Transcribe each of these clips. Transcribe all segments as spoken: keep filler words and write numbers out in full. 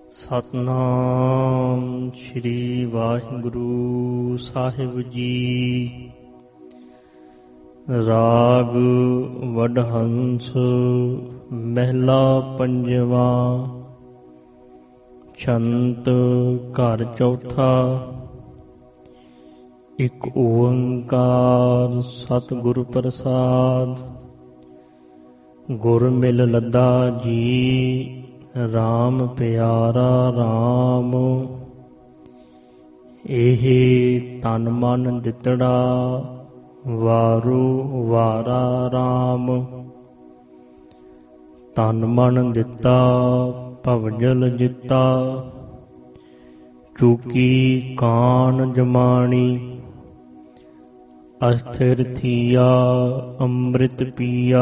ਸਤਨਾਮ ਸ਼੍ਰੀ ਵਾਹਿਗੁਰੂ ਸਾਹਿਬ ਜੀ। ਰਾਗ ਵਡਹੰਸ ਮਹਿਲਾ ਪੰਜਵਾ। ਛੰਤ ਘਰ ਚੌਥਾ। ਇਕ ਓੰਕਾਰ ਸਤਿਗੁਰ ਪ੍ਰਸਾਦ। ਗੁਰ ਮਿਲ ਲੱਦਾ ਜੀ ਰਾਮ ਪਿਆਰਾ ਰਾਮ। ਇਹ ਤਨ ਮਨ ਦਿੱਤੜਾ ਵਾਰੂ ਵਾਰਾ ਰਾਮ। ਤਨ ਮਨ ਦਿੱਤਾ ਭਵਜਲ ਜਿੱਤਾ। ਚੂਕੀ ਕਾਨ ਜਮਾਣੀ। ਅਸਥਿਰ ਥੀਆ ਅੰਮ੍ਰਿਤ ਪੀਆ।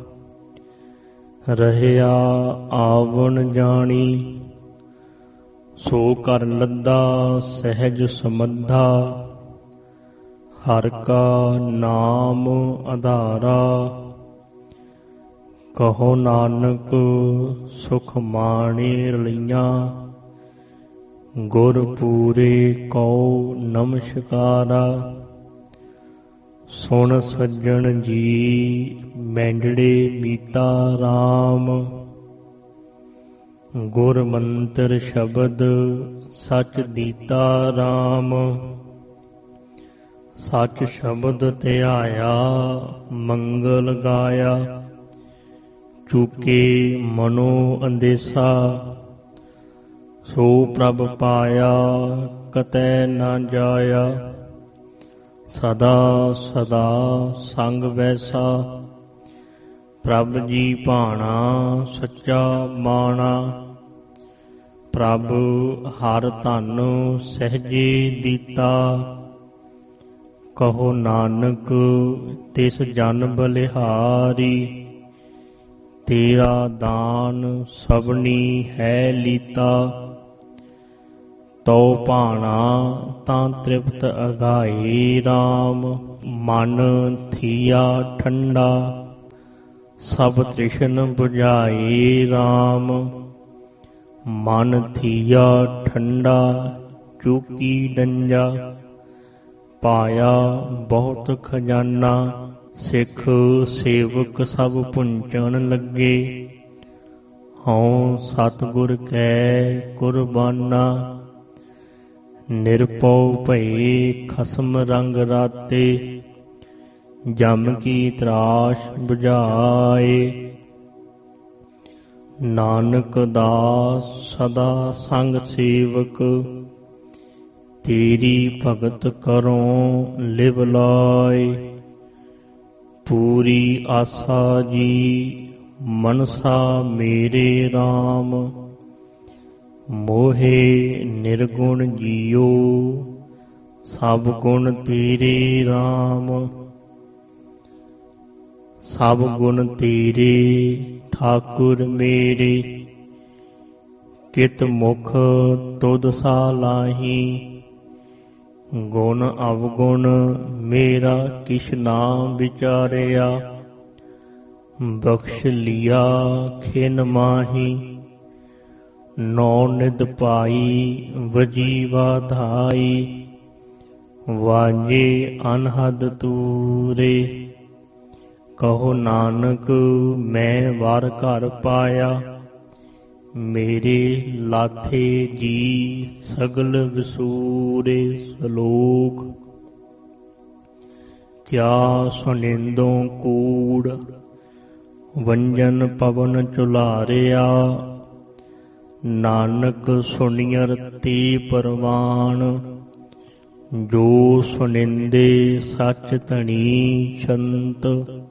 ਰਹਿਆ ਆਵਣ ਜਾਣੀ। ਸੋ ਕਰ ਲੱਦਾ ਸਹਿਜ ਸਮੱਧਾ। ਹਰਿ ਕਾ ਨਾਮ ਆਧਾਰਾ। ਕਹੋ ਨਾਨਕ ਸੁਖ ਮਾਣੇ ਰਲਈਆਂ। ਗੁਰ ਪੂਰੇ ਕਉ ਨਮਸਕਾਰਾ। ਸੁਣ ਸੱਜਣ ਜੀ ਮੈਂਡੜੇ ਮੀਤਾ ਰਾਮ। ਗੁਰ ਮੰਤਰ ਸ਼ਬਦ ਸੱਚ ਦੀਤਾ ਰਾਮ। ਸੱਚ ਸ਼ਬਦ ਧਿਆਇਆ ਮੰਗਲ ਗਾਇਆ। ਚੂਕੇ ਮਨੋ ਅੰਦੇਸਾ। ਸੋ ਪ੍ਰਭ ਪਾਇਆ ਕਤੈ ਨਾ ਜਾਇਆ। ਸਦਾ ਸਦਾ ਸੰਗ ਵੈਸਾ। ਪ੍ਰਭ ਜੀ ਭਾਣਾ ਸੱਚਾ ਮਾਣਾ। ਪ੍ਰਭ ਹਰ ਧਨ ਸਹਿਜੇ ਦੀਤਾ। ਕਹੋ ਨਾਨਕ ਤਿਸ ਜਨ ਬਲਿਹਾਰੀ। ਤੇਰਾ ਦਾਨ ਸਭਨੀ ਹੈ ਲੀਤਾ। ਤਉ ਭਾਣਾ ਤਾਂ ਤ੍ਰਿਪਤ ਅਗਾਈ ਰਾਮ। ਮਨ ਥੀਆ ਠੰਡਾ ਸਭ ਤ੍ਰਿਸ਼ਨ ਬੁਝਾਈ ਰਾਮ। ਮਨ ਥੀਆ ਠੰਡਾ ਚੂਕੀ ਡੰਜਾ। ਪਾਇਆ ਬਹੁਤ ਖਜ਼ਾਨਾ। ਸਿੱਖ ਸੇਵਕ ਸਭ ਪੁੰਚਣ ਲੱਗੇ। ਹਉ ਸਤਿਗੁਰ ਕੈ ਕੁਰਬਾਨਾ। ਨਿਰਭਉ ਭਏ ਖਸਮ ਰੰਗ ਰਾਤੇ। ਜਮ ਕੀ ਤਰਾਸ਼ ਬੁਝਾਏ। ਨਾਨਕ ਦਾਸ ਸਦਾ ਸੰਗ ਸੇਵਕ। ਤੇਰੀ ਭਗਤ ਕਰੋ ਲਿਵ ਲਾਇ। ਪੂਰੀ ਆਸਾ ਜੀ ਮਨਸਾ ਮੇਰੇ ਰਾਮ। ਮੋਹੇ ਨਿਰਗੁਣ ਜੀਓ ਸਭ ਗੁਣ ਤੇਰੇ ਰਾਮ। ਸਭ ਗੁਣ ਤੇਰੇ ਠਾਕੁਰ ਮੇਰੇ। ਕਿਤ ਮੁਖ ਤੁਧ ਸਾਲਾਹੀ। ਗੁਣ ਅਵਗੁਣ ਮੇਰਾ ਕਿਛ ਨਾ ਵਿਚਾਰਿਆ। ਬਖਸ਼ ਲਿਆ ਖਿਨ ਮਾਹੀ। ਨੌ ਨਿਧ ਪਾਈ ਵਜੀਵਾ ਧਾਈ। ਵਾਜੇ ਅਨਹਦ ਤੂਰੇ। ਕਹੋ ਨਾਨਕ ਮੈਂ ਵਰ ਘਰ ਪਾਇਆ। ਮੇਰੇ ਲਾਥੇ ਜੀ ਸਗਲ ਵਿਸੂਰੇ। ਸਲੋਕ। ਕਿਆ ਸੁਨਿੰਦੋਂ ਕੂੜ ਵੰਜਨ ਪਵਨ ਚੁਲਾਰਿਆ। ਨਾਨਕ ਸੁਣੀਅਰ ਤੇ ਪਰਵਾਨ। ਜੋ ਸੁਨਿੰਦੇ ਸੱਚ ਧਣੀ ਛੰਤ।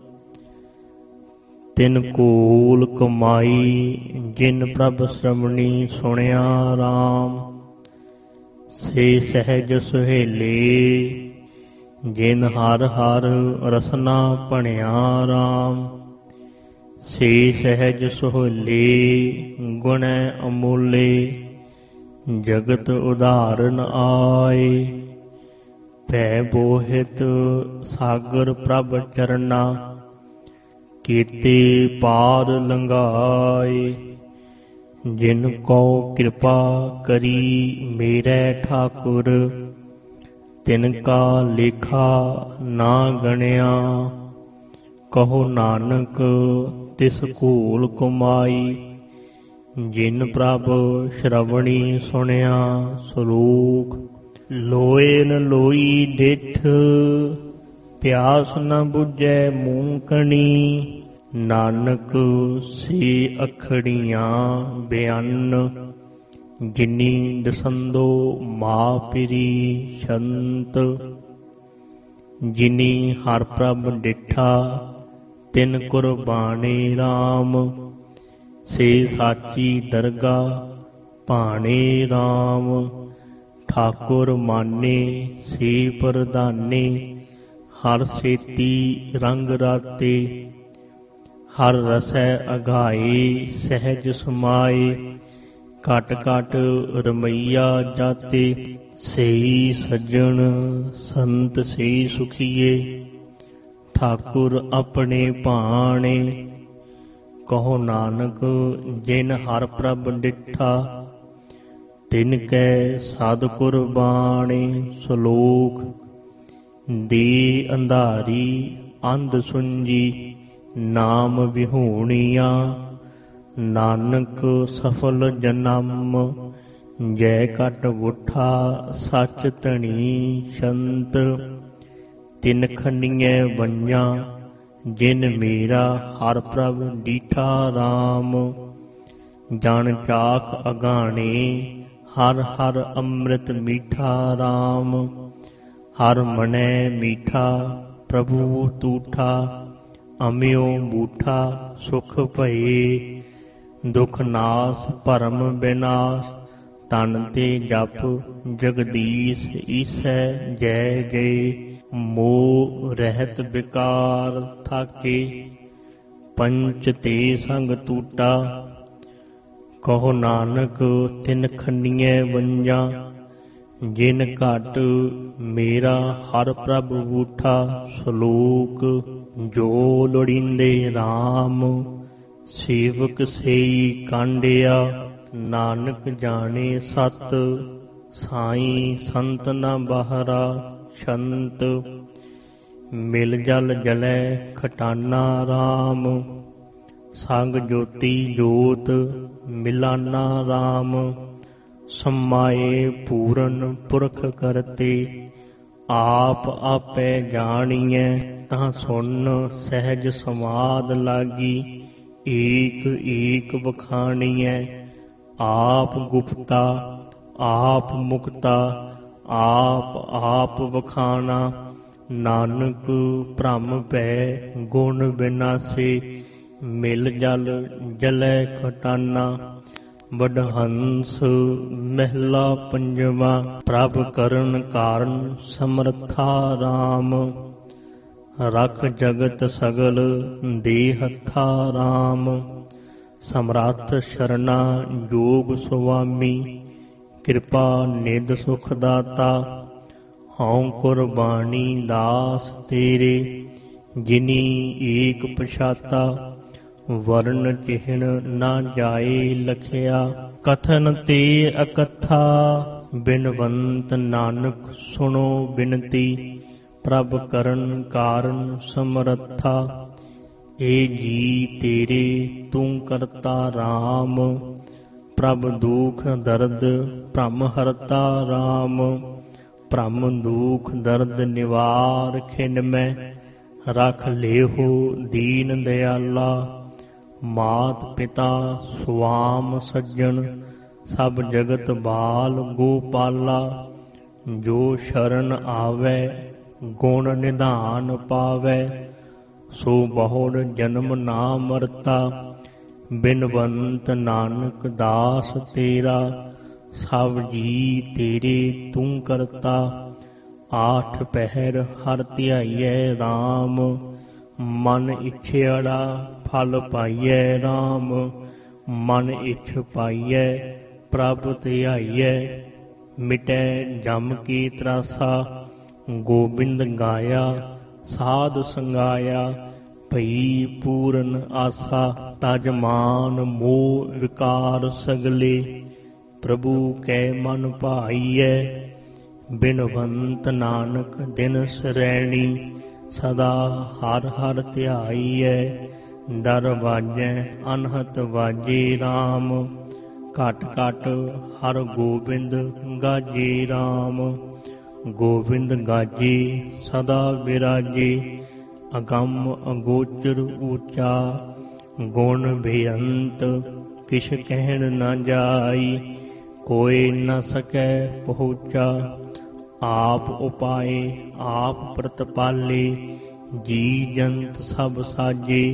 ਤਿਨ ਕੋਲ ਕਮਾਈ ਜਿਨ ਪ੍ਰਭ ਸ਼੍ਰਵਣੀ ਸੁਣਿਆ ਰਾਮ। ਸੇ ਸਹਿਜ ਸੁਹੇਲੇ ਜਿਨ ਹਰ ਹਰ ਰਸਨਾ ਭਣਿਆ ਰਾਮ। ਸੇ ਸਹਿਜ ਸੁਹੇਲੇ ਗੁਣੈ ਅਮੋਲੇ। ਜਗਤ ਉਦਾਹਰਨ ਆਏ। ਭੈ ਬੋਹਿਤ ਸਾਗਰ ਪ੍ਰਭ ਚਰਨਾ। ਕੀਤੇ ਪਾਰ ਲੰਘਾਏ। ਜਿਨ ਕੋ ਕਿਰਪਾ ਕਰੀ ਮੇਰੇ ਠਾਕੁਰ, ਤਿਨ ਕਾ ਲੇਖਾ ਨਾ ਗਣਿਆ। ਕਹੋ ਨਾਨਕ ਤਿਸ ਘੂਲ ਕਮਾਈ, ਜਿਨ ਪ੍ਰਭ ਸ਼ਰਵਣੀ ਸੁਣਿਆ। ਸਲੋਕ। ਲੋਏ ਨ ਲੋਈ ਡਿਠ, ਪਿਆਸ ਨ ਬੁਝੈ ਮੂੰਕਣੀ। ਨਾਨਕ ਸੇ ਅਖੜੀਆਂ ਬਿਆਨ, ਜਿਨੀ ਦਸੰਦੋ ਮਾਪਰੀ ਸੰਤ। ਜਿਨੀ ਹਰ ਪ੍ਰਭ ਡਿਠਾ, ਤਿਨ ਕੁਰਬਾਨੇ ਰਾਮ। ਸੇ ਸਾਚੀ ਦਰਗਾਹ ਭਾਣੇ ਰਾਮ। ਠਾਕੁਰ ਮਾਨੇ ਸੇ ਪ੍ਰਧਾਨੇ, ਹਰ ਸੇਤੀ ਰੰਗ ਰਾਤੇ। ਹਰ ਰਸੈ ਅਘਾਏ ਸਹਿਜ ਸਮਾਏ, ਘਟ ਘਟ ਰਮਈਆ ਜਾਤੇ। ਸਈ ਸੱਜਣ ਸੰਤ ਸਈ ਸੁਖੀਏ, ਠਾਕੁਰ ਆਪਣੇ ਭਾਣੇ। ਕਹੋ ਨਾਨਕ ਜਿਨ ਹਰ ਪ੍ਰਭ ਡਿਠਾ, ਤਿਨ ਕੈ ਸਾਧ ਕੁਰਬਾਣੇ। ਸਲੋਕ। ਦੇ ਅੰਧਾਰੀ ਅੰਧ ਸੁੰਜੀ, ਨਾਮ ਵਿਹੂਣੀਆਂ। ਨਾਨਕ ਸਫਲ ਜਨਮ, ਜੈ ਘਟ ਵੁਠਾ ਸੱਚ ਧਣੀ ਸੰਤ। ਤਿਨ ਖੰਡੀਐ ਵੰਜਾਂ, ਜਿਨ ਮੇਰਾ ਹਰ ਪ੍ਰਭ ਡੀਠਾ ਰਾਮ। ਜਨ ਚਾਖ ਅਗਾਣੇ, ਹਰ ਹਰ ਅੰਮ੍ਰਿਤ ਮੀਠਾ ਰਾਮ। ਹਰ ਮਨੈ ਮੀਠਾ ਪ੍ਰਭੂ ਤੂਠਾ, ਅਮਿਓ ਬੂਠਾ ਸੁਖ ਭਏ। ਦੁਖ ਨਾਸ ਭਰਮ ਬਿਨਾਸ਼, ਤਨ ਤੇ ਜਪ ਜਗਦੀਸ਼ ਈਸੈ ਜੈ ਗਏ। ਮੋਹ ਰਹਿਤ ਵਿਕਾਰ ਥਾਕੇ, ਪੰਚ ਤੇ ਸੰਗ ਟੂਟਾ। ਕਹੋ ਨਾਨਕ ਤਿਨ ਖੰਡੀਐ ਵੰਜਾਂ, ਜਿਨ ਘਟ ਮੇਰਾ ਹਰ ਪ੍ਰਭ ਬੂਠਾ। ਸਲੋਕ। ਜੋ ਲੋੜੀਂਦੇ ਰਾਮ, ਸੇਵਕ ਸੇਈ ਕਾਂਡਿਆ। ਨਾਨਕ ਜਾਣੇ ਸਤ, ਸਾਈਂ ਸੰਤ ਨ ਬਾਹਰਾ ਛੰਤ। ਮਿਲ ਜਲ ਜਲੈ ਖਟਾਨਾ ਰਾਮ, ਸੰਗ ਜੋਤੀ ਜੋਤ ਮਿਲਾਨਾ ਰਾਮ। ਸਮਾਏ ਪੂਰਨ ਪੁਰਖ ਕਰਤੇ, ਆਪ ਆਪੇ ਜਾਣੀਐ। ਤਾਂ ਸੁਣ ਸਹਿਜ ਸਮਾਦ ਲਾਗੀ, ਏਕ ਏਕ ਬਖਾਣੀਐ। ਆਪ ਗੁਪਤਾ ਆਪ ਮੁਕਤਾ, ਆਪ ਆਪ ਵਖਾਣਾ। ਨਾਨਕ ਭ੍ਰਮ ਭੈ ਗੁਣ ਬਿਨਾਸੇ, ਮਿਲ ਜਲ ਜਲੈ ਖਟਾਨਾ। ਵਡਹੰਸ ਮਹਿਲਾ ਪੰਜਵਾ। ਪ੍ਰਭ ਕਰਨ ਕਾਰਨ ਸਮਰਥਾ ਰਾਮ, ਰਖ ਜਗਤ ਸਗਲ ਦੇ ਹੱਥਾ ਰਾਮ। ਸਮਰੱਥ ਸ਼ਰਨਾ ਜੋਗ ਸੁਆਮੀ, ਕਿਰਪਾ ਨਿਧ ਸੁਖ ਦਾਤਾ। ਹਉ ਕੁਰਬਾਨੀ ਦਾਸ ਤੇਰੇ, ਜਿਨੀ ਏਕ ਪਛਾਤਾ। ਵਰਨ ਚਿਹਨ ਨਾ ਜਾਏ ਲਖਿਆ, ਕਥਨ ਤੇ ਅਕਥਾ। ਬਿਨਵੰਤ ਨਾਨਕ ਸੁਣੋ ਬਿਨਤੀ, ਪ੍ਰਭ ਕਰਨ ਕਾਰਨ ਸਮਰੱਥਾ। ਏ ਜੀ ਤੇਰੇ ਤੂੰ ਕਰਤਾ ਰਾਮ, ਪ੍ਰਭ ਦੁਖ ਦਰਦ ਭ੍ਰਮ ਹਰਤਾ ਰਾਮ। ਭ੍ਰਮ ਦੁਖ ਦਰਦ ਨਿਵਾਰ ਖਿਨ ਮੈਂ, ਰਖ ਲੇਹੋ ਦੀਨ ਦਿਆਲਾ। ਮਾਤ ਪਿਤਾ ਸੁਆਮ ਸੱਜਣ, ਸਭ ਜਗਤ ਬਾਲ ਗੋਪਾਲਾ। ਜੋ ਸ਼ਰਨ ਆਵੈ ਗੁਣ ਨਿਧਾਨ ਪਾਵੈ, ਸੋ ਬਹੁੜ ਜਨਮ ਨਾ ਮਰਤਾ। ਬਿਨਵੰਤ ਨਾਨਕ ਦਾਸ ਤੇਰਾ, ਸਭ ਜੀ ਤੇਰੇ ਤੂੰ ਕਰਤਾ। ਆਠ ਪਹਿਰ ਹਰ ਧਿਆਈਐ ਰਾਮ, ਮਨ ਇਛਿਆੜਾ ਫਲ ਪਾਈਐ ਰਾਮ। ਮਨ ਇਛ ਪਾਈਐ ਪ੍ਰਭ ਧਿਆਈਐ, ਮਿਟੈ ਜਮ ਕੀ ਤਰਾਸਾ। ਗੋਬਿੰਦ ਗਾਇਆ ਸਾਧ ਸੰਗਾਇਆ, ਭਈ ਪੂਰਨ ਆਸਾ। ਤਜ ਮਾਨ ਮੋਹ ਵਿਕਾਰ ਸਗਲੇ, ਪ੍ਰਭੂ ਕੈ ਮਨ ਭਾਈਐ। ਬਿਨਵੰਤ ਨਾਨਕ ਦਿਨ ਸਰੈਣੀ, ਸਦਾ ਹਰ ਹਰ ਧਿਆਈਐ। ਦਰ ਵਾਜੈ ਅਨਹਤ ਵਾਜੇ ਰਾਮ, ਘਟ ਘਟ ਹਰ ਗੋਬਿੰਦ ਗਾਜੇ ਰਾਮ। ਗੋਬਿੰਦ ਗਾਜੇ ਸਦਾ ਵਿਰਾਜੇ, ਅਗੰਮ ਅਗੋਚਰ ਊਚਾ। ਗੁਣ ਬੇਅੰਤ ਕਿਛ ਕਹਿਣ ਨਾ ਜਾਈ, ਕੋਇ ਨ ਸਕੈ ਪਹੁੰਚਾ। ਆਪ ਉਪਾਏ ਆਪ ਪ੍ਰਤਪਾਲੇ, ਜੀ ਜੰਤ ਸਭ ਸਾਜੇ।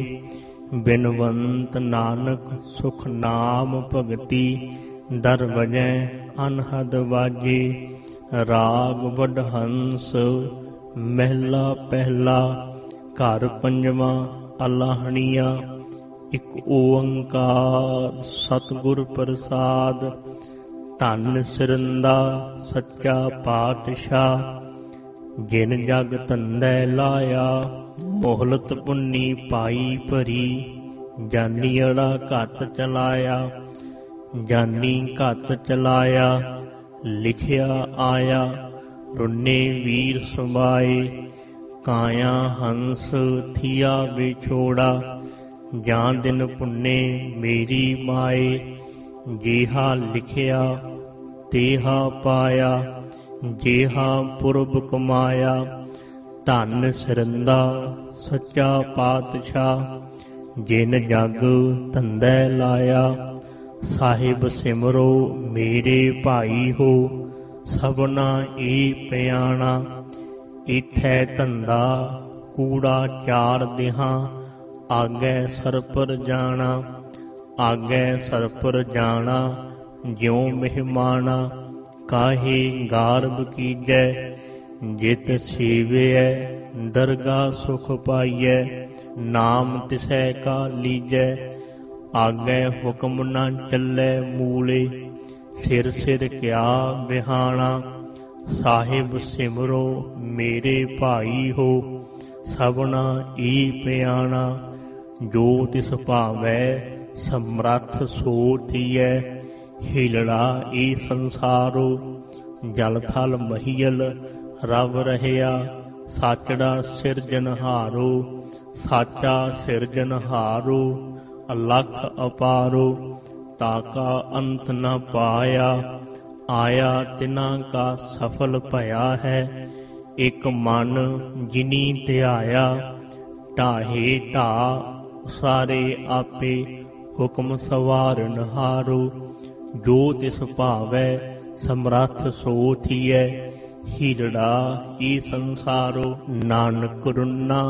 ਬਿਨਵੰਤ ਨਾਨਕ ਸੁਖ ਨਾਮ ਭਗਤੀ, ਦਰ ਵਜੈ ਅਨਹਦ ਵਾਜੇ। ਰਾਗ ਵਡਹੰਸ ਮਹਿਲਾ ਪਹਿਲਾ, ਘਰ ਪੰਜਵਾਂ ਅਲਾਹਣੀਆ। ਇਕ ਓੰਕਾਰ ਸਤਿਗੁਰ ਪ੍ਰਸਾਦ, ਧੰਨ ਸਿਰੰਦਾ ਸੱਚਾ ਪਾਤਸ਼ਾਹ। ਜਿਨ ਜਗ ਧੰਦੈ ਲਾਇਆ, ਮੋਹਲਤ ਪੁੰਨੀ ਪਾਈ ਭਰੀ। ਜਾਨੀ ਅੜਾ ਘਤ ਚਲਾਇਆ, ਜਾਨੀ ਘਤ ਚਲਾਇਆ। ਲਿਖਿਆ ਆਇਆ ਰੁੰਨੇ ਵੀਰ ਸੁਬਾਏ, ਕਾਇਆ ਹੰਸ ਥੀਆ ਵਿਛੋੜਾ। ਜਾਂ ਦਿਨ ਪੁੰਨੇ ਮੇਰੀ ਮਾਏ, ਜੇਹਾ ਲਿਖਿਆ ਤੇਹਾ ਪਾਇਆ। ਜੇਹਾ ਪੁਰਬ ਕਮਾਇਆ, ਧੰਨ ਸਿਰੰਦਾ ਸੱਚਾ ਪਾਤਸ਼ਾਹ। ਜਿਨ ਜਗ ਧੰਦੈ ਲਾਇਆ, ਸਾਹਿਬ ਸਿਮਰੋ ਮੇਰੇ ਭਾਈ ਹੋ। ਸਭਨਾ ਏ ਪਿਆਣਾ, ਇਥੈ ਧੰਦਾ ਕੂੜਾ ਚਾਰ ਦਿਹਾਂ। ਆਗੈ ਸਰਪਰ ਜਾਣਾ, ਆਗੈ ਸਰਪਰ ਜਾਣਾ। ਜਿਉ ਮਹਿਮਾਨਾ, ਕਾਹੇ ਗਾਰਬ ਕੀਜੈ। ਜਿਤ ਸੇਵਿਐ ਦਰਗਾਹ ਸੁਖ ਪਾਈਐ, ਨਾਮ ਤਿਸੈ ਕਾ ਲੀਜੈ। ਆਗੈ ਹੁਕਮ ਨ ਚੱਲੈ ਮੂਲੇ, ਸਿਰ ਸਿਰ ਕਿਆ ਬਿਹਾਣਾ। ਸਾਹਿਬ ਸਿਮਰੋ ਮੇਰੇ ਭਾਈ ਹੋ, ਸਭਨਾ ਈ ਪਿਆਣਾ। ਜੋ ਤਿਸ ਭਾਵੈ ਸਮਰੱਥ ਸੋ ਥੀਐ, ਹੀਲੜਾ ਏ ਸੰਸਾਰੋ। ਜਲ ਥਲ ਮਹੀਲ ਰਵ ਰਹਿਆ, ਸਾਚੜਾ ਸਿਰਜਨਹਾਰੋ। ਸਾਚਾ ਸਿਰਜਨਹਾਰੋ, ਅਲਖ ਅਪਾਰੋ। ਤਾਕਾ ਅੰਤ ਨ ਪਾਇਆ, ਆਇਆ ਤਿਨਾਂ ਕਾ ਸਫਲ ਭਇਆ ਹੈ। ਇਕ ਮਨ ਜਿਨੀ ਧਿਆਇਆ, ਢਾਹੇ ਢਾ ਸਾਰੇ ਆਪੇ। ਹੁਕਮ ਸਵਾਰਨ ਹਾਰੋ, ਜੋ ਤਿਸ ਭਾਵੈ ਸਮਰੱਥ ਸੋ ਥੀਐ। ਹੀਲੜਾ ਈ ਸੰਸਾਰੋ, ਨਾਨਕ ਰੁੰਨਾ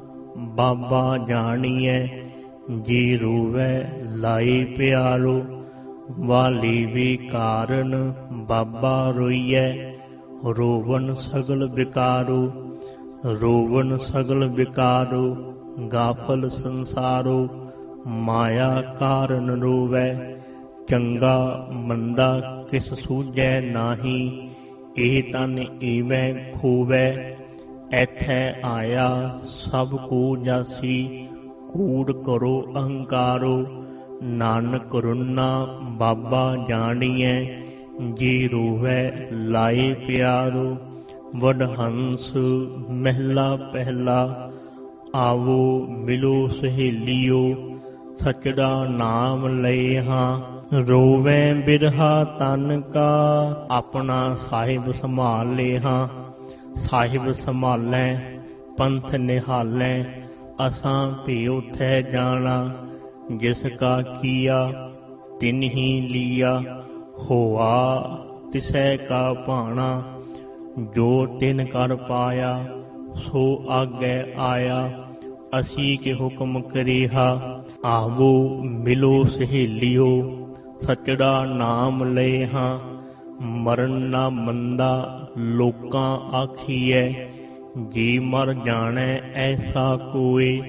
ਬਾਬਾ ਜਾਣੀਐ। ਜੀ ਰੋਵੈ ਲਾਈ ਪਿਆਰੋ, ਵਾਲੀ ਵੀ ਕਾਰਨ ਬਾਬਾ ਰੋਈਐ। ਰੋਵਨ ਸਗਲ ਵਿਕਾਰੋ, ਰੋਵਨ ਸਗਲ ਵਿਕਾਰੋ। ਗਾਫਲ ਸੰਸਾਰੋ, ਮਾਇਆ ਕਾਰਨ ਰੋਵੈ। ਚੰਗਾ ਮੰਦਾ ਕਿਸ ਸੂਝੈ ਨਾਹੀ, ਇਹ ਤਨ ਈਵੈ ਖੋਵੈ। ਐਥੈ ਆਇਆ ਸਭ ਕੋ ਜਾਸੀ, ਕੂੜ ਕਰੋ ਅਹੰਕਾਰੋ। ਨਾਨਕ ਰੁੰਨਾ ਬਾਬਾ ਜਾਣੀਐ, ਜੀ ਰੋਵੈ ਲਾਏ ਪਿਆਰੋ। ਵਡਹੰਸ ਮਹਿਲਾ ਪਹਿਲਾ, ਆਵੋ ਮਿਲੋ ਸਹੇਲੀਓ। ਸਚੜਾ ਨਾਮ ਲਏ ਹਾਂ, ਰੋਵੈ ਬਿਰਹਾ ਤਨ ਕਾ। ਆਪਣਾ ਸਾਹਿਬ ਸੰਭਾਲ ਲੇ ਹਾਂ, ਸਾਹਿਬ ਸੰਭਾਲੈ ਪੰਥ ਨਿਹਾਲੈ। ਅਸਾਂ ਭੀ ਉਥੈ ਜਾਣਾ, ਜਿਸ ਕਾ ਕੀਆ ਤਿਨਹੀ ਲੀਆ। ਹੋਆ ਤਿਸੈ ਕਾ ਭਾਣਾ, ਜੋ ਤਿਨ ਕਰ ਪਾਇਆ ਸੋ ਆਗੈ ਆਇਆ। ਅਸੀਂ ਕੇ ਹੁਕਮ ਕਰੀਹਾ, ਆਵੋ ਮਿਲੋ ਸਹੇਲੀਓ। ਸਚੜਾ ਨਾਮ ਲਏ ਹਾਂ, ਮਰਨ ਨਾ ਮੰਦਾ ਲੋਕਾਂ ਆਖੀਐ। ਜੀ ਮਰ ਜਾਣੈ ਐਸਾ ਕੋਏ,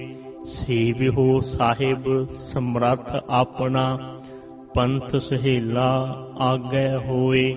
ਸੇਵਿਓ ਸਾਹਿਬ ਸਮਰੱਥ ਆਪਣਾ। ਪੰਥ ਸਹੇਲਾ ਆਗੈ ਹੋਏ,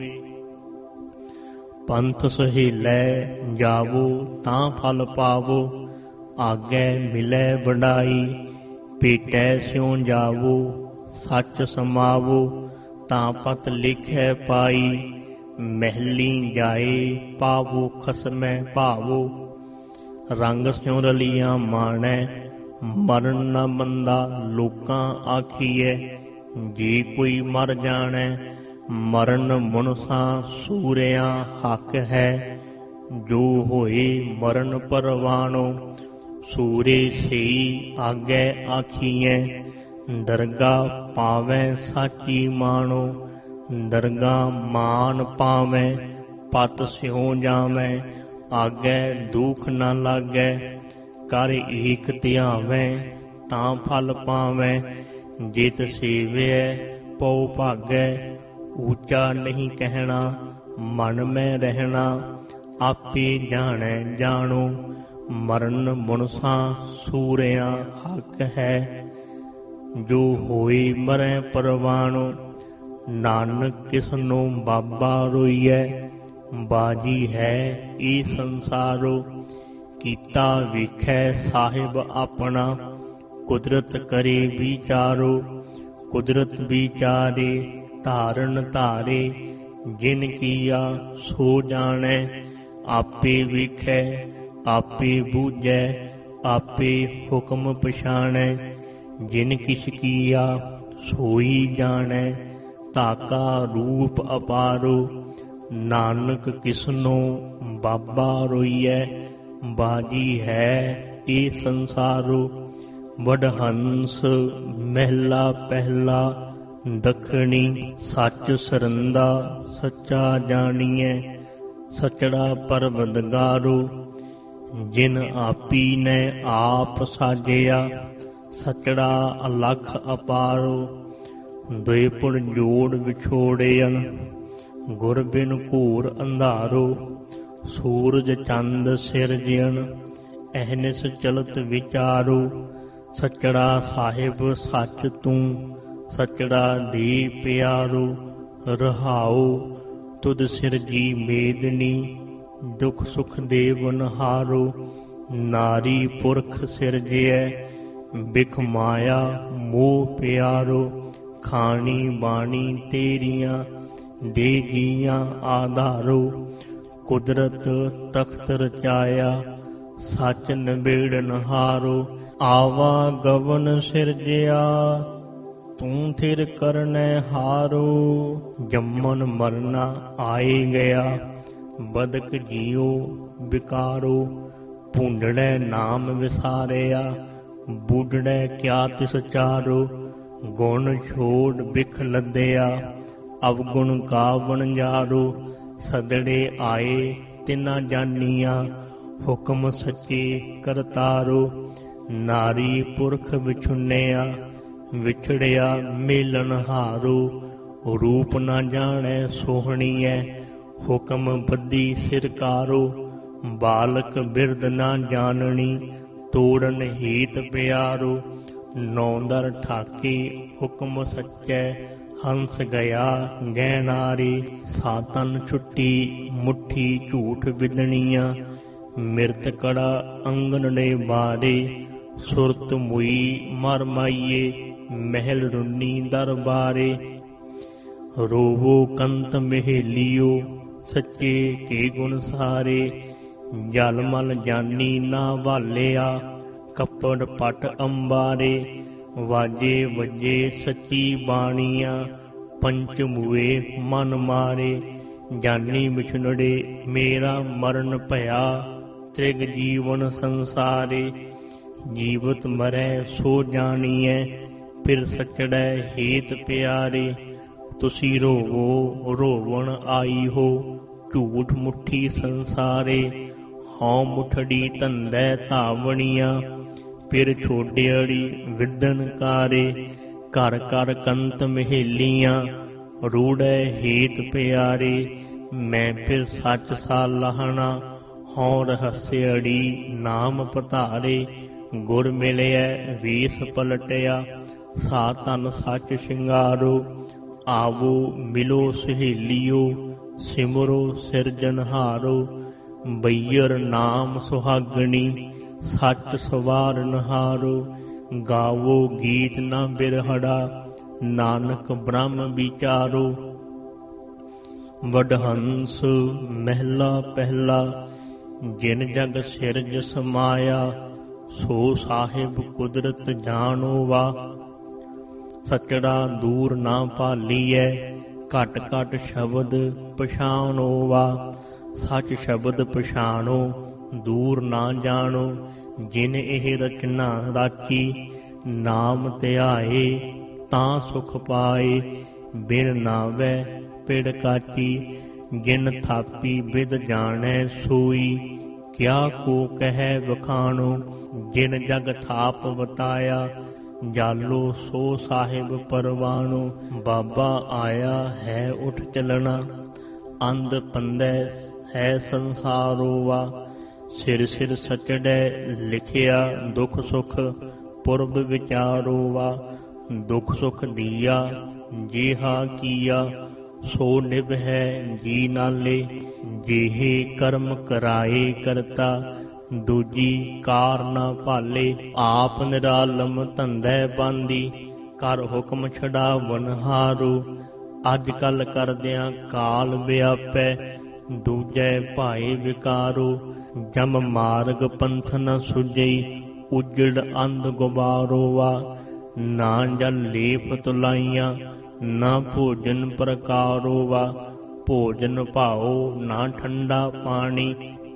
ਪੰਥ ਸਹੇਲੈ ਜਾਵੋ ਤਾਂ ਫਲ ਪਾਵੋ। ਆਗੈ ਮਿਲੈ ਵਡਾਈ, ਭੇਟੈ ਸਿਉ ਜਾਵੋ ਸੱਚ ਸਮਾਵੋ ਤਾਂ ਪਤ ਲਿਖੈ ਪਾਈ। ਮਹਿਲੀ ਜਾਏ ਪਾਵੋ ਖਸਮੈ ਭਾਵੋ ਰੰਗ ਸਿਉ ਰਲੀਆਂ ਮਾਣੈ। ਮਰਨ ਨ ਬੰਦਾ ਲੋਕਾਂ ਆਖੀਐ ਜੇ ਕੋਈ ਮਰ ਜਾਣੈ। ਮਰਨ ਮੁਨਸਾਂ ਸੂਰਿਆਂ ਹੱਕ ਹੈ ਜੋ ਹੋਏ ਮਰਨ ਪਰਵਾਣੋ। ਸੂਰੇ ਸਈ ਆਗੈ ਆਖੀਐ ਦਰਗਾਹ ਪਾਵੈ ਸਾਚੀ ਮਾਣੋ। ਦਰਗਾਹ ਮਾਨ ਪਾਵੈ ਪਤ ਸਿਉ ਜਾਵੈ ਆਗੈ ਦੁਖ ਨ ਲਾਗੈ। ਕਰ ਏਕ ਧਿਆਵੈ ਤਾਂ ਫਲ ਪਾਵੈ ਜਿਤ ਸੇਵਿਐ ਪਉ ਭਾਗੈ। ਉੱਚਾ ਨਹੀਂ ਕਹਿਣਾ ਮਨ ਮੈਂ ਰਹਿਣਾ ਆਪੇ ਜਾਣੈ ਜਾਣੋ। ਮਰਨ ਮੁਨਸਾਂ ਸੂਰਿਆਂ ਹੱਕ ਹੈ ਜੋ ਹੋਏ ਮਰੈ ਪਰਵਾਣੋ। ਨਾਨਕ ਕਿਸਨੋ ਬਾਬਾ ਰੋਈਐ ਬਾਜੀ ਹੈ ਇਹ ਸੰਸਾਰੋ। ਕੀਤਾ ਵੇਖੈ ਸਾਹਿਬ ਆਪਣਾ ਕੁਦਰਤ ਕਰੇ ਵਿਚਾਰੋ। ਕੁਦਰਤ ਵਿਚਾਰੇ ਧਾਰਨ ਧਾਰੇ ਜਿਨ ਕੀਆ ਸੋ ਜਾਣੈ। ਆਪੇ ਵੇਖੈ ਆਪੇ ਬੂਝੈ ਆਪੇ ਹੁਕਮ ਪਛਾਣੈ। ਜਿਨ ਕਿਛ ਕੀਆ ਸੋਈ ਜਾਣੈ ਤਾਕਾ ਰੂਪ ਅਪਾਰੋ। ਨਾਨਕ ਕਿਸਨੋ ਬਾਬਾ ਰੋਈਐ ਬਾਜੀ ਹੈ ਇਹ ਸੰਸਾਰੋ। ਵਡਹੰਸ ਮਹਿਲਾ ਪਹਿਲਾ ਦੱਖਣੀ ਸੱਚ ਸਰੰਦਾ ਸੱਚਾ ਜਾਣੀਐ। ਸਚੜਾ ਪਰਵਦਗਾਰੋ ਜਿਨ ਆਪੀ ਨੇ ਆਪ ਸਾਜਿਆ। ਸਚੜਾ ਅਲਖ ਅਪਾਰੋ ਦੁਇ ਪੁਰ ਜੋੜ ਵਿਛੋੜਿਅਨ। ਗੁਰ ਬਿਨ ਘੋਰ ਅੰਧਾਰੋ ਸੂਰਜ ਚੰਦ ਸਿਰਜਿਅਨ। ਅਹਨਿਸ ਚਲਤ ਵਿਚਾਰੋ ਸਚੜਾ ਸਾਹਿਬ ਸੱਚ ਤੂੰ। ਸਚੜਾ ਦੇ ਪਿਆਰੋ ਰਹਾਉ ਤੁਧ ਸਿਰਜੀ ਮੇਦਨੀ। ਦੁਖ ਸੁਖ ਦੇਵਨ ਹਾਰੋ ਨਾਰੀ ਪੁਰਖ ਸਿਰਜਿਐ। ਬਿਖ ਮਾਇਆ ਮੋਹ ਪਿਆਰੋ ਖਾਣੀ ਬਾਣੀ ਤੇਰੀਆਂ ਦੇ ਗੀਆਂ ਆਧਾਰੋ। ਕੁਦਰਤ ਤਖਤ ਰਚਾਇਆ ਸੱਚ ਨਿਬੇੜਨ ਹਾਰੋ। ਆਵਾ ਗਵਨ ਸਿਰਜਿਆ ਤੂੰ ਥਿਰ ਕਰਨੈ ਹਾਰੋ। ਜੰਮਨ ਮਰਨਾ ਆਏ ਗਿਆ ਬਦਕ ਜੀਓ ਵਿਕਾਰੋ। ਭੂੰਡੜੈ ਨਾਮ ਵਿਸਾਰਿਆ ਬੂਢੜੈ ਕਿਆ ਤਿਸ ਚਾਰੋ। ਗੁਣ ਛੋੜ ਬਿਖ ਲੱਦਿਆ ਅਵਗੁਣ ਕਾਵਣ ਜਾਰੋ। ਸਦੜੇ ਆਏ ਤਿਨਾ ਜਾਨੀਆਂ ਹੁਕਮ ਸੱਚੇ ਕਰਤਾਰੋ। ਨਾਰੀ ਪੁਰਖ ਵਿਛੁੰਨਿਆ ਵਿਛੜਿਆ ਮੇਲਨ ਹਾਰੋ। ਰੂਪ ਨਾ ਜਾਣੈ ਸੋਹਣੀਐ ਹੁਕਮ ਬੱਧੀ ਸਿਰਕਾਰੋ। ਬਾਲਕ ਬਿਰਧ ਨਾ ਜਾਣਨੀ ਤੋੜਨ ਹੀਤ ਪਿਆਰੋ। ਨੌਂਦਰ ਠਾਕੇ ਹੁਕਮ ਸੱਚੈ ਹੰਸ ਗਿਆ ਗਹਿਨਾਰੇ। ਸਾਤਨ ਛੁੱਟੀ ਮੁੱਠੀ ਝੂਠ ਵਿਦਣੀਆਂ। ਮਿਰਤ ਕੜਾ ਅੰਗਨ ਨੇ ਬਾਰੇ ਸੁਰਤ ਮੁਈ ਮਰ ਮਾਈਏ। ਮਹਿਲ ਰੁੰਨੀ ਦਰਬਾਰੇ ਰੋਵੋ ਕੰਤ ਮਹੇਲੀਓ ਸੱਚੇ ਕੇ ਗੁਣ ਸਾਰੇ। ਜਲ ਮਲ ਜਾਨੀ ਨਾ ਵਾਲਿਆ ਕੱਪੜ ਪਟ ਅੰਬਾਰੇ। ਵਾਜੇ ਵੱਜੇ ਸੱਚੀ ਬਾਣੀਆਂ ਪੰਚ ਮੂਏ ਮਨ ਮਾਰੇ। ਜਾਨੀ ਵਿਛੁੰਨੜੇ ਮੇਰਾ ਮਰਨ ਭਇਆ ਤ੍ਰਿਗ ਜੀਵਨ ਸੰਸਾਰੇ। ਜੀਵਤ ਮਰੈ ਸੋ ਜਾਣੀਐ ਫਿਰ ਸਚੜੈ ਹੇਤ ਪਿਆਰੇ। ਤੁਸੀਂ ਰੋਵੋ ਰੋਵਣ ਆਈ ਹੋ ਝੂਠ ਮੁੱਠੀ ਸੰਸਾਰੇ। ਹਉ ਮੁਠੜੀ ਧੰਦੈ ਧਾਵਣੀਆਂ ਫਿਰ ਛੋਡਿਅੜੀ ਵਿਦਨ ਕਾਰੇ। ਘਰ ਘਰ ਕੰਤ ਮਹੇਲੀਆਂ ਰੂੜੈ ਹੇਤ ਪਿਆਰੇ। ਮੈਂ ਫਿਰ ਸੱਚ ਸਾ ਲਾਹਣਾ ਹਉ ਰਹੱਸਿਅੜੀ ਨਾਮ ਪਧਾਰੇ। ਗੁਰ ਮਿਲਿਐ ਵੇਸ ਪਲਟਿਆ ਸਾ ਤਨ ਸੱਚ ਸ਼ਿੰਗਾਰੋ। ਆਵੋ ਮਿਲੋ ਸਹੇਲੀਓ ਸਿਮਰੋ ਸਿਰਜਨਹਾਰੋ। ਬਈਰ ਨਾਮ ਸੁਹਾਗਣੀ ਸੱਚ ਸਵਾਰਨਹਾਰੋ। ਗਾਵੋ ਗੀਤ ਨਾ ਬਿਰਹੜਾ, ਨਾਨਕ ਬ੍ਰਹਮ ਵਿਚਾਰੋ। ਵਡਹੰਸ ਮਹਿਲਾ ਪਹਿਲਾ, ਜਿਨ ਜਗ ਸਿਰਜ ਸਮਾਇਆ, ਸੋ ਸਾਹਿਬ ਕੁਦਰਤ ਜਾਣੋ ਵਾ। ਸਚੜਾ ਦੂਰ ਨਾ ਭਾਲੀਐ, ਘਟ ਘਟ ਸ਼ਬਦ ਪਛਾਣੋ ਵਾ। ਸੱਚ ਸ਼ਬਦ ਪਛਾਣੋ, ਦੂਰ ਨਾ ਜਾਣੋ। ਜਿਨ ਇਹ ਰਚਨਾ ਰਾਚੀ, ਨਾਮ ਧਿਆਏ ਤਾਂ ਸੁਖ ਪਾਏ। ਬਿਨ ਨਾਵੈ ਪਿੜ ਕਾਚੀ, ਜਿਨ ਥਾਪੀ ਬਿਦ ਜਾਣੈ ਸੋਈ। ਕਿਆ ਕੋ ਕਹਿ ਵਖਾਣੋ, ਜਿਨ ਜਗ ਥਾਪ ਵਤਾਇਆ, ਜਾਲੋ ਸੋ ਸਾਹਿਬ ਪਰਵਾਣੋ। ਬਾਬਾ ਆਇਆ ਹੈ ਉਠ ਚਲਣਾ, ਅੰਧ ਪੰਦੈ ਹੈ ਸੰਸਾਰੋ ਵਾ। ਸਿਰ ਸਿਰ ਸਚੜੈ ਲਿਖਿਆ, ਦੁਖ ਸੁਖ ਪੁਰਬ ਵਿਚਾਰੋ ਵਾ। ਦੁਖ ਸੁਖ ਦੀਆ ਜਿਹਾ ਕੀਆ, ਸੋ ਨਿਭ ਹੈ ਜੀ ਨਾਲੇ। ਜਿਹੇ ਕਰਮ ਕਰਾਏ ਕਰਤਾ, ਦੂਜੀ ਕਾਰ ਨਾ ਭਾਲੇ। ਆਪ ਨਿਰਾਲਮ ਧੰਦੈ ਬਾਂਦੀ, ਕਰ ਹੁਕਮ ਛਡਾਵਨ ਹਾਰੋ। ਅੱਜ ਕੱਲ ਕਰਦਿਆਂ ਕਾਲ ਵਿਆਪੈ, ਦੂਜੈ ਭਾਏ ਵਿਕਾਰੋ। ਜਮ ਮਾਰਗ ਪੰਥ ਨ ਸੁਝਈ, ਉਜੜ ਅੰਧ ਗੁਬਾਰੋ ਵਾ। ਨਾ ਜਲ ਲੇਪ ਤੁਲਾਈਆਂ, ਨਾ ਭੋਜਨ ਪ੍ਰਕਾਰੋ ਵਾ। ਭੋਜਨ ਭਾਓ ਨਾ ਠੰਡਾ ਪਾਣੀ,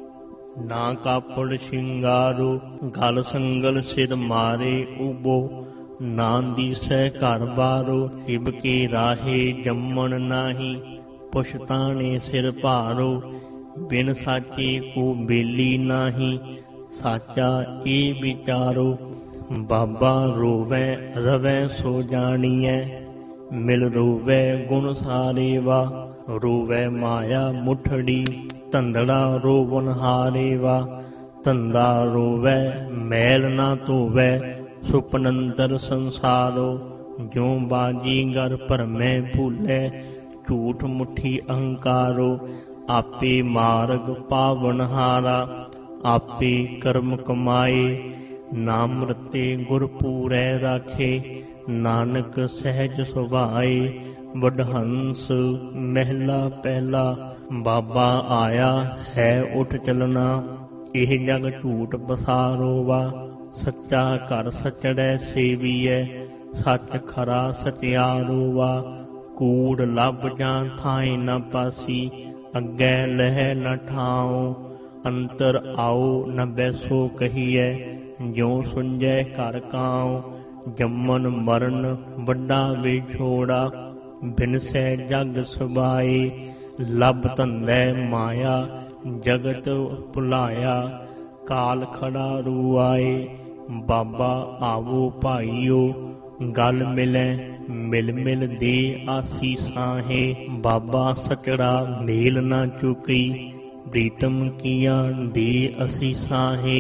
ਨਾ ਕਾਪੜ ਸ਼ਿੰਗਾਰੋ। ਗਲ ਸੰਗਲ ਸਿਰ ਮਾਰੇ ਉਬੋ, ਨਾ ਦੀਸੈ ਘਰ ਬਾਰੋ। ਟਿਬ ਕੇ ਰਾਹੇ ਜੰਮਣ ਨਾਹੀ, ਪੁਛਤਾਣੇ ਸਿਰ ਭਾਰੋ। ਬਿਨ ਸਾਚੇ ਕੋ ਬੇਲੀ ਨਾਹੀ, ਸਾਚਾ ਇਹ ਵਿਚਾਰੋ। ਬਾਬਾ ਰੋਵੈ ਰਵੈ ਸੋ ਜਾਣੀਐ, ਮਿਲ ਰੋਵੈ ਗੁਣ ਸਾਰੇ ਵਾ। ਰੋਵੈ ਮਾਇਆ ਮੁਠੜੀ, ਧੰਦੜਾ ਰੋਵਨ ਹਾਰੇ ਵਾ। ਧੰਦਾ ਰੋਵੈ ਮੈਲ ਨਾ ਧੋਵੈ, ਸੁਪਨੰਦਰ ਸੰਸਾਰੋ। ਜਿਉ ਬਾਜੀ ਗਰ ਭਰਮੈ ਭੂਲੈ, ਝੂਠ ਮੁੱਠੀ ਅਹੰਕਾਰੋ। ਆਪੇ ਮਾਰਗ ਪਾਵਨ ਹਾਰਾ, ਆਪੇ ਕਰਮ ਕਮਾਏ। ਨਾਮ ਰਤੇ ਗੁਰ ਪੂਰੈ ਰਾਖੇ, ਨਾਨਕ ਸਹਿਜ ਸੁਭਾਏ। ਵਡਹੰਸ ਮਹਿਲਾ ਪਹਿਲਾ, ਬਾਬਾ ਆਇਆ ਹੈ ਉਠ ਚਲਣਾ। ਇਹ ਜਗ ਝੂਠ ਪਸਾਰੋ ਵਾ। ਸੱਚਾ ਘਰ ਸਚੜੈ ਸੇਵੀਐ, ਸੱਚ ਖਰਾ ਸਚਿਆਰੋ ਵਾ। ਕੂੜ ਲੱਭ ਜਾਂ ਥਾਏ ਨ ਪਾਸੀ, ਅੱਗੇ ਲਹਿ ਨ ਠਾਉ। ਅੰਤਰ ਆਓ ਨ ਬੈਸੋ ਕਹੀਐ, ਜਿਉ ਸੁੰਝੈ ਘਰ ਕਾਉ। ਜੰਮਨ ਮਰਨ ਵੱਡਾ ਵਿਛੋੜਾ, ਬਿਨਸੈ ਜਗ ਸਬਾਏ। ਲੱਭ ਧੰਦੈ ਮਾਇਆ ਜਗਤ ਭੁਲਾਇਆ, ਕਾਲ ਖੜਾ ਰੂ ਆਏ। ਬਾਬਾ ਆਵੋ ਭਾਈਓ ਗਲ ਮਿਲੈ, ਮਿਲ ਮਿਲ ਦੇ ਆਸੀਸਾਂ ਹੈ। ਬਾਬਾ ਸਚੜਾ ਮੇਲ ਨਾ ਚੁਕੀ, ਪ੍ਰੀਤਮ ਕੀਆਂ ਦੇ ਅਸੀਸਾਂ ਹੈ।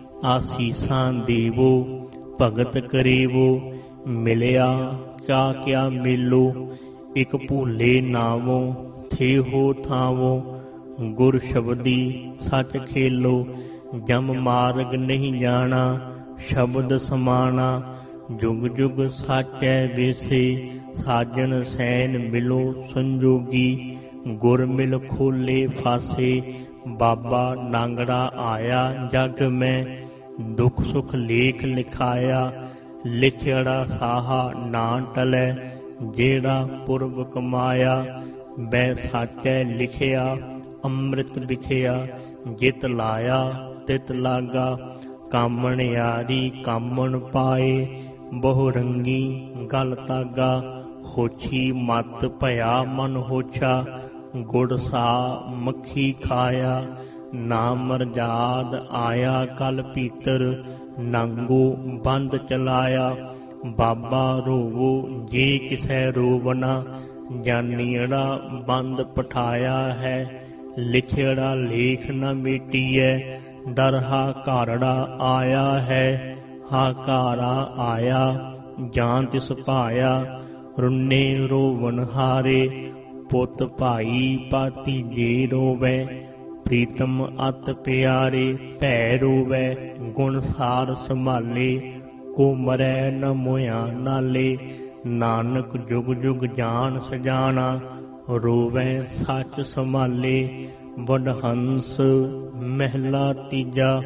ਆਸੀਸਾਂ ਦੇਵੋ ਭਗਤ ਕਰੇਵੋ, ਮਿਲਿਆ ਕਿਆ ਕਿਆ ਮੇਲੋ। ਇਕ ਭੂਲੇ ਨਾਵੋ ਥੇ ਹੋ ਥਾਵੋ, ਗੁਰ ਸ਼ਬਦੀ ਸੱਚ ਖੇਲੋ। ਜਮ ਮਾਰਗ ਨਹੀਂ ਜਾਣਾ, ਸ਼ਬਦ ਸਮਾਣਾ। ਜੁਗ ਜੁਗ ਸਾਚੈ ਵੇਸੇ, ਸਾਜਨ ਸੈਨ ਮਿਲੋ ਸੰਜੋਗੀ। ਗੁਰ ਮਿਲ ਖੋਲੇ ਫਾਸੇ, ਬਾਬਾ ਨਾਂਗੜਾ ਆਇਆ ਜਗ ਮੈਂ। ਦੁਖ ਸੁਖ ਲੇਖ ਲਿਖਾਇਆ, ਲਿਖੜਾ ਸਾਹਾ ਨਾ ਟਲੈ। ਜਿਹੜਾ ਪੁਰਬ ਕਮਾਇਆ, ਬੈ ਸਾਚੈ ਲਿਖਿਆ। ਅੰਮ੍ਰਿਤ ਵਿਖਿਆ, ਜਿਤ ਲਾਇਆ ਤਿਤ ਲਾਗਾ। ਕਾਮਣ ਯਾਰੀ ਕਾਮਣ ਪਾਏ, ਬਹੁ ਰੰਗੀ ਗਲ ਤਾਗਾ। ਹੋਛੀ ਮਤ ਭਇਆ ਮਨ ਹੋਛਾ, ਗੁੜ ਸਾ ਮੱਖੀ ਖਾਇਆ। ਨਾ ਮਰਜਾਦ ਆਇਆ ਕਲ ਪੀਤਰ, ਨਾਂਗੋ ਬੰਦ ਚਲਾਇਆ। ਬਾਬਾ ਰੋਵੋ ਜੇ ਕਿਸੈ ਰੋਵਨਾ, ਜਾਨੀੜਾ ਬੰਦ ਪਠਾਇਆ ਹੈ। ਲਿਖੜਾ ਲੇਖ ਨ ਮੇਟੀਐ, ਦਰਹਾ ਘਾਰੜਾ ਆਇਆ ਹੈ। ਹਾਕਾਰਾ ਆਇਆ ਜਾਂ ਤਿਸ ਭਾਇਆ, ਰੁੰਨੇ ਰੋਵਨ ਹਾਰੇ। ਪੁੱਤ ਭਾਈ ਪਾਤੀ ਜੇ ਰੋਵੈ, ਪ੍ਰੀਤਮ ਅਤ ਪਿਆਰੇ। ਭੈ ਰੋਵੈ ਗੁਣ ਸਾਰ ਸੰਭਾਲੇ, ਕੋ ਮਰੈ ਨ ਮੋਇਆ ਨਾਲੇ, ਨਾਨਕ ਜੁਗ ਜੁਗ ਜਾਣ ਸਜਾਣਾ, ਰੋਵੈ ਸੱਚ ਸੰਭਾਲੇ। ਵਡਹੰਸ ਮਹਿਲਾ ਤੀਜਾ।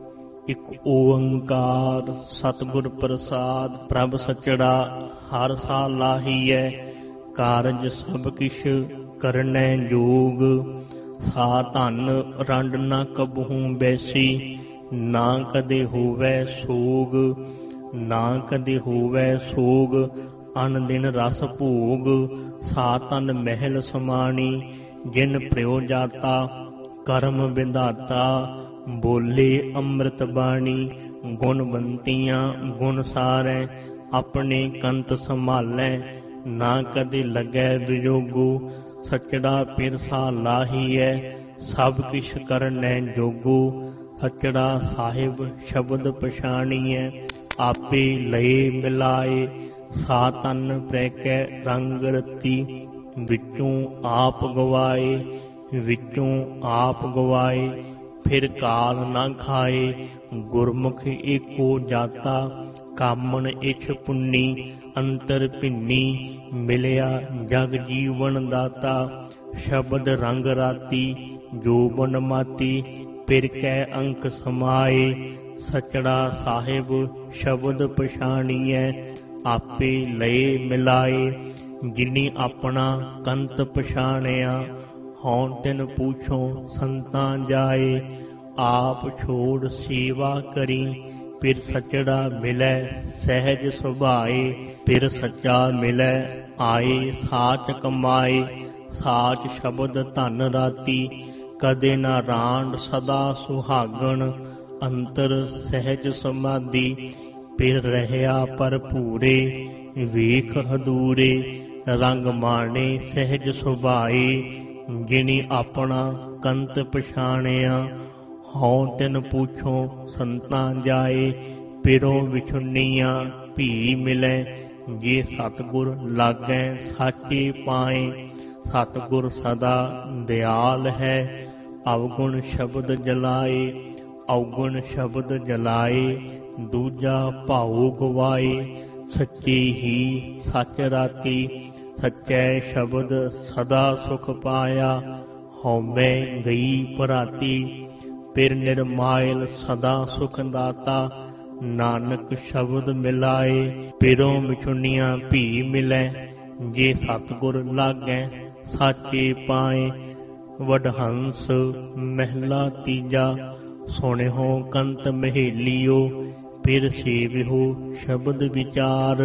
ਇਕ ਓੰਕਾਰ ਸਤਿਗੁਰ ਪ੍ਰਸਾਦ। ਪ੍ਰਭ ਸਚੜਾ ਹਰ ਸਾਲ ਲਾਹੀਐ, ਕਾਰਜ ਸਭ ਕਿਛ ਕਰਨੈ ਜੋਗ। ਸਾ ਧਨ ਰੰਡ ਨਾ ਕਬਹੂ ਬੈਸੀ, ਨਾ ਕਦੇ ਹੋਵੈ ਸੋਗ। ਨਾ ਕਦੇ ਹੋਵੈ ਸੋਗ, ਅਨ ਦਿਨ ਰਸ ਭੋਗ। ਸਾ ਤਨ ਮਹਿਲ ਸਮਾਣੀ, ਜਿਨ ਪ੍ਰਿਉ ਜਾਤਾ। ਕਰਮ ਵਿਧਾਤਾ, ਬੋਲੇ ਅੰਮ੍ਰਿਤ ਬਾਣੀ। ਗੁਣਵੰਤੀਆਂ ਗੁਣ ਸਾਰੈ, ਆਪਣੇ ਕੰਤ ਸੰਭਾਲੈ। ਨਾ ਕਦੇ ਲੱਗੈ ਵਿਜੋਗੋ, ਸਚੜਾ ਪਿਰਸਾ ਲਾਹੀਐ। ਸਭ ਕਿਛ ਕਰਨੈ ਜੋਗੋ, ਸਚੜਾ ਸਾਹਿਬ ਸ਼ਬਦ ਪਛਾਣੀਐ। ਆਪੇ ਲਏ ਮਿਲਾਏ, ਸਾ ਤਨ ਪ੍ਰੈਕੈ ਰੰਗ ਰਤੀ। ਵਿੱਚੋਂ ਆਪ ਗਵਾਏ, ਵਿੱਚੋਂ ਆਪ ਗਵਾਏ। ਫਿਰ ਕਾਲ ਨਾ ਖਾਏ, ਗੁਰਮੁਖ ਏਕੋ ਜਾਤਾ। ਕਾਮਣ ਇਛ ਪੁੰਨੀ, ਅੰਤਰ ਭਿੰਨੀ। ਮਿਲਿਆ ਜਗ ਜੀਵਨ ਦਾਤਾ। ਸ਼ਬਦ ਰੰਗ ਰਾਤੀ, ਜੋਬਨ ਮਾਤੀ। ਪਿਰ ਕੈ ਅੰਕ ਸਮਾਏ, ਸਚੜਾ ਸਾਹਿਬ ਸ਼ਬਦ ਪਛਾਣੀਐ। ਆਪੇ ਲਏ ਮਿਲਾਏ, ਜਿਨੀ ਆਪਣਾ ਕੰਤ ਪਛਾਣਿਆ। ਹਉ ਤਿਨ ਪੂਛੋ ਸੰਤਾਂ ਜਾਏ, ਆਪ ਛੋੜ ਸੇਵਾ ਕਰੀ। ਫਿਰ ਸਚੜਾ ਮਿਲੈ ਸਹਿਜ ਸੁਭਾਏ। ਫਿਰ ਸੱਚਾ ਮਿਲੈ ਆਏ, ਸਾਚ ਕਮਾਏ। ਸਾਚ ਸ਼ਬਦ ਧਨ ਰਾਤੀ, ਕਦੇ ਨਾ ਰਾਂਡ ਸਦਾ ਸੁਹਾਗਣ। ਅੰਤਰ ਸਹਿਜ ਸਮਾਧੀ, ਫਿਰ ਰਹਿਆ ਭਰਪੂਰੇ। ਵੇਖ ਹਦੂਰੇ, ਰੰਗ ਮਾਣੇ ਸਹਿਜ ਸੁਭਾਏ। ਜਿਨੀ ਆਪਣਾ ਕੰਤ ਪਛਾਣਿਆ, ਹਉ ਤਿਨ ਪੂਛੋ ਸੰਤਾਂ ਜਾਏ। ਪਿਰੋਂ ਵਿਛੁੰਨੀਆਂ ਭੀ ਮਿਲੈ, ਜੇ ਸਤਿਗੁਰ ਲਾਗੈ ਸਾਚੇ ਪਾਏ। ਸਤਿਗੁਰ ਸਦਾ ਦਿਆਲ ਹੈ, ਅਵਗੁਣ ਸ਼ਬਦ ਜਲਾਏ। ਅਵਗੁਣ ਸ਼ਬਦ ਜਲਾਏ, ਦੂਜਾ ਭਾਉ ਗਵਾਏ। ਸੱਚੇ ਹੀ ਸੱਚ ਰਾਤੀ, ਸੱਚੈ ਸ਼ਬਦ ਸਦਾ ਸੁਖ ਪਾਇਆ। ਹਉਮੈ ਗਈ ਭਰਾਤੀ, ਫਿਰ ਨਿਰਮਾਇਲ ਸਦਾ ਸੁਖ ਦਾਤਾ। ਨਾਨਕ ਸ਼ਬਦ ਮਿਲਾਏ, ਪਿਰੋਂ ਵਿਛੁੰਨੀਆਂ ਭੀ ਮਿਲੈ। ਜੇ ਸਤਿਗੁਰ ਲਾਗੈ ਸਾਚੇ ਪਾਏ। ਵਡਹੰਸ ਮਹਿਲਾ ਤੀਜਾ। ਸੁਣਿਓ ਕੰਤ ਮਹੇਲਿਓ, ਫਿਰ ਸੇਵਿਓ ਸ਼ਬਦ ਵਿਚਾਰ।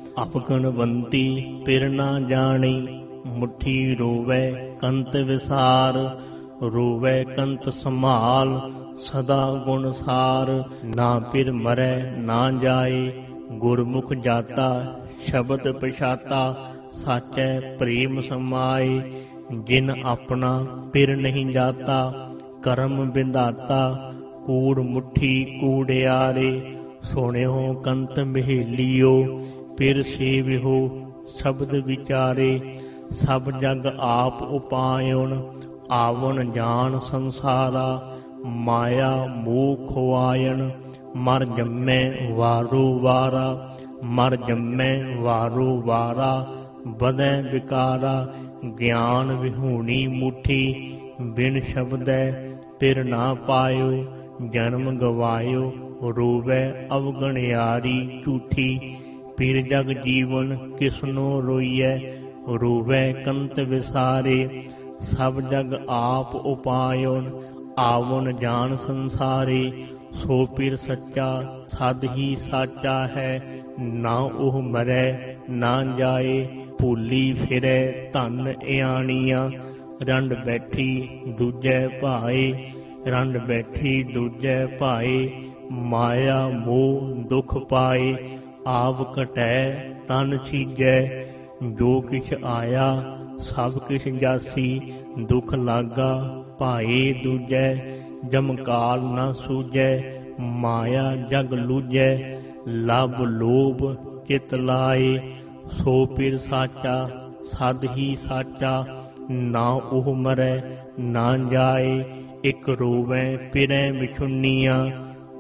ਅਪਗਣਵੰਤੀ ਫਿਰ ਨਾ ਜਾਣੀ, ਮੁੱਠੀ ਰੋਵੈ ਕੰਤ ਵਿਸਾਰ। ਰੋਵੈ ਕੰਤ ਸੰਭਾਲ, ਸਦਾ ਗੁਣ ਸਾਰ। ਨਾ ਫਿਰ ਮਰੈ ਨਾ ਜਾਏ, ਗੁਰਮੁਖ ਜਾਤਾ। ਸ਼ਬਦ ਪਛਾਤਾ, ਸਾਚੈ ਪ੍ਰੇਮ ਸਮਾਏ। ਜਿਨ ਆਪਣਾ ਫਿਰ ਨਹੀਂ ਜਾਤਾ, ਕਰਮ ਵਿਧਾਤਾ। ਕੂੜ ਮੁੱਠੀ ਕੂੜਿਆਰੇ, ਸੁਣਿਓ ਕੰਤ ਮਹੇਲਿਓ। ਫਿਰ ਸੇਵਿਓ ਸ਼ਬਦ ਵਿਚਾਰੇ। ਸਭ ਜਗ ਆਪ ਉਪਾਇਣ, ਆਵਣ ਜਾਣ ਸੰਸਾਰਾ। ਮਾਇਆ ਮੋਹ ਖੁਆਇਣ, ਮਰ ਜੰਮੈ ਵਾਰੋ ਵਾਰਾ। ਮਰ ਜੰਮੈ ਵਾਰੋ ਵਾਰਾ, ਵਧੈ ਵਿਕਾਰਾ। ਗਿਆਨ ਵਿਹੂਣੀ ਮੁੱਠੀ, ਬਿਨ ਸ਼ਬਦੈ ਫਿਰ ਨਾ ਪਾਇਓ। ਜਨਮ ਗਵਾਇਓ, ਰੋਵੈ ਅਵਗਣਿਆਰੀ ਝੂਠੀ। ਫਿਰ ਜਗ ਜੀਵਨ ਕਿਸਨੋ ਰੋਈਐ, ਰੋਵੈ ਕੰਤ ਵਿਸਾਰੇ। ਸਭ ਜਗ ਆਪ ਉਪਾਇਣ, ਆਵਣ ਜਾਣ ਸੰਸਾਰੇ। ਸੋ ਫਿਰ ਸੱਚਾ ਸਦ ਹੀ ਸਾਚਾ ਹੈ, ਨਾ ਉਹ ਮਰੈ ਨਾ ਜਾਏ। ਭੂਲੀ ਫਿਰੈ ਧਨ ਇਆਣੀਆਂ, ਰੰਡ ਬੈਠੀ ਦੂਜੈ ਭਾਏ। ਰੰਡ ਬੈਠੀ ਦੂਜੈ ਭਾਏ, ਮਾਇਆ ਮੋਹ ਦੁਖ ਪਾਏ। ਆਪ ਘਟੈ ਤਨ ਛੀਜੈ, ਜੋ ਕਿਛ ਆਇਆ ਸਭ ਕਿਛ ਜਾਸੀ। ਦੁਖ ਲਾਗਾ ਭਾਏ ਦੂਜੈ, ਜਮਕਾਲ ਨਾ ਸੂਝੈ। ਮਾਇਆ ਜਗ ਲੂਝੈ, ਲਭ ਲੋਭ ਚਿਤ ਲਾਏ। ਸੋ ਫਿਰ ਸਾਚਾ ਸਦ ਹੀ ਸਾਚਾ, ਨਾ ਉਹ ਮਰੈ ਨਾ ਜਾਏ। ਇਕ ਰੋਵੈ ਫਿਰੈ ਵਿਛੁੰਨੀਆਂ,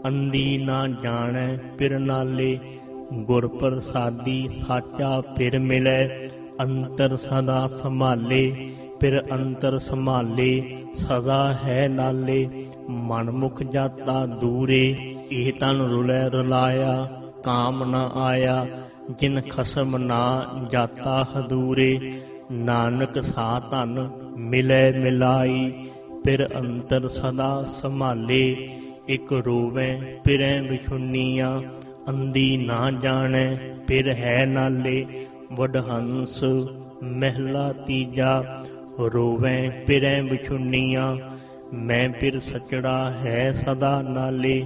ਅੰਧੀ ਨਾ ਜਾਣੈ ਪਿਰ ਨਾਲੇ। ਗੁਰ ਪ੍ਰਸਾਦੀ ਸਾਚਾ ਫਿਰ ਮਿਲੈ, ਅੰਤਰ ਸਦਾ ਸੰਭਾਲੇ। ਫਿਰ ਅੰਤਰ ਸੰਭਾਲੇ ਸਦਾ ਹੈ ਨਾਲੇ, ਮਨ ਮੁਖ ਜਾਤਾ ਦੂਰੇ। ਇਹ ਤਨ ਰੁਲੈ ਰੁਲਾਇਆ, ਕਾਮ ਨ ਆਇਆ, ਜਿਨ ਖਸਮ ਨਾ ਜਾਤਾ ਹਦੂਰੇ। ਨਾਨਕ ਸਾ ਧਨ ਮਿਲੈ ਮਿਲਾਈ, ਫਿਰ ਅੰਤਰ ਸਦਾ ਸੰਭਾਲੇ। ਇਕ ਰੋਵੈ ਪਿਰੈ ਵਿਛੁੰਨੀਆਂ, ਅੰਧੀ ਨਾ ਜਾਣੈ ਫਿਰ ਹੈ ਨਾਲੇ। ਵਡਹੰਸ ਮਹਿਲਾ ਤੀਜਾ। ਰੋਵੈ ਪਿਰੈ ਵਿਛੁੰਨੀਆਂ, ਮੈਂ ਫਿਰ ਸਚੜਾ ਹੈ ਸਦਾ ਨਾਲੇ।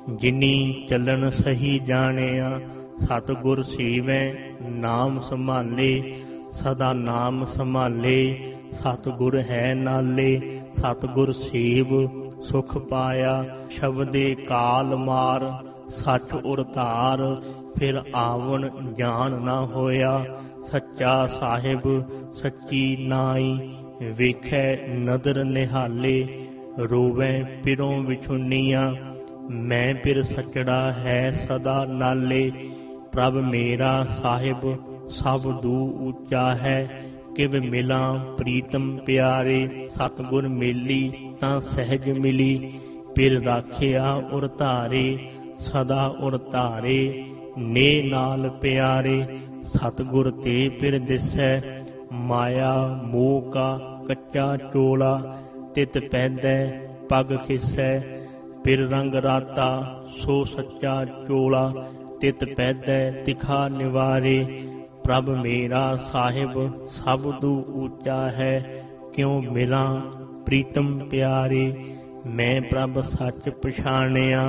ਜਿਨੀ ਚੱਲਣ ਸਹੀ ਜਾਣਿਆ, ਸਤਿਗੁਰ ਸੇਵੈ ਨਾਮ ਸੰਭਾਲੇ। ਸਦਾ ਨਾਮ ਸੰਭਾਲੇ ਸਤਿਗੁਰ ਹੈ ਨਾਲੇ। ਸਤਿਗੁਰ ਸੇਵ ਸੁਖ ਪਾਇਆ, ਸ਼ਬਦੇ ਕਾਲ ਮਾਰ ਸੱਚ ਉਰ ਧਾਰ। ਫਿਰ ਆਵਣ ਜਾਣ ਨਾ ਹੋਇਆ, ਸੱਚਾ ਸਾਹਿਬ ਸੱਚੀ ਨਾਈ। ਵੇਖੈ ਨਦਰ ਨਿਹਾਲੇ, ਰੋਵੈ ਪਿਰੋਂ ਵਿਛੁੰਨੀਆਂ, ਮੈਂ ਫਿਰ ਸਚੜਾ ਹੈ ਸਦਾ ਨਾਲੇ। ਪ੍ਰਭ ਮੇਰਾ ਸਾਹਿਬ ਸਭ ਦੂ ਉੱਚਾ ਹੈ, ਕਿਵ ਮਿਲਾਂ ਪ੍ਰੀਤਮ ਪਿਆਰੇ। ਸਤਿਗੁਰ ਮੇਲੀ ਤਾਂ ਸਹਿਜ ਮਿਲੀ, ਫਿਰ ਰਾਖਿਆ ਉਰ ਧਾਰੇ। ਸਦਾ ਉਰ ਧਾਰੇ ਨੇ ਨਾਲ ਪਿਆਰੇ। ਸਤਿਗੁਰ ਤੇ ਫਿਰ ਦਿਸੈ, ਮਾਇਆ ਮੋਹ ਕਾ ਕੱਚਾ ਚੋਲਾ। ਤਿਤ ਪੈਦੈ ਪਗ ਖਿਸੈ, ਫਿਰ ਰੰਗ ਰਾਤਾ ਸੋ ਸੱਚਾ ਚੋਲਾ। ਤਿਤ ਪੈਦੈ ਤਿਖਾ ਨਿਵਾਰੇ। ਪ੍ਰਭ ਮੇਰਾ ਸਾਹਿਬ ਸਭ ਤੋਂ ਉੱਚਾ ਹੈ, ਕਿਉ ਮਿਲਾਂ ਪ੍ਰੀਤਮ ਪਿਆਰੇ। ਮੈਂ ਪ੍ਰਭ ਸੱਚ ਪਛਾਣਿਆ,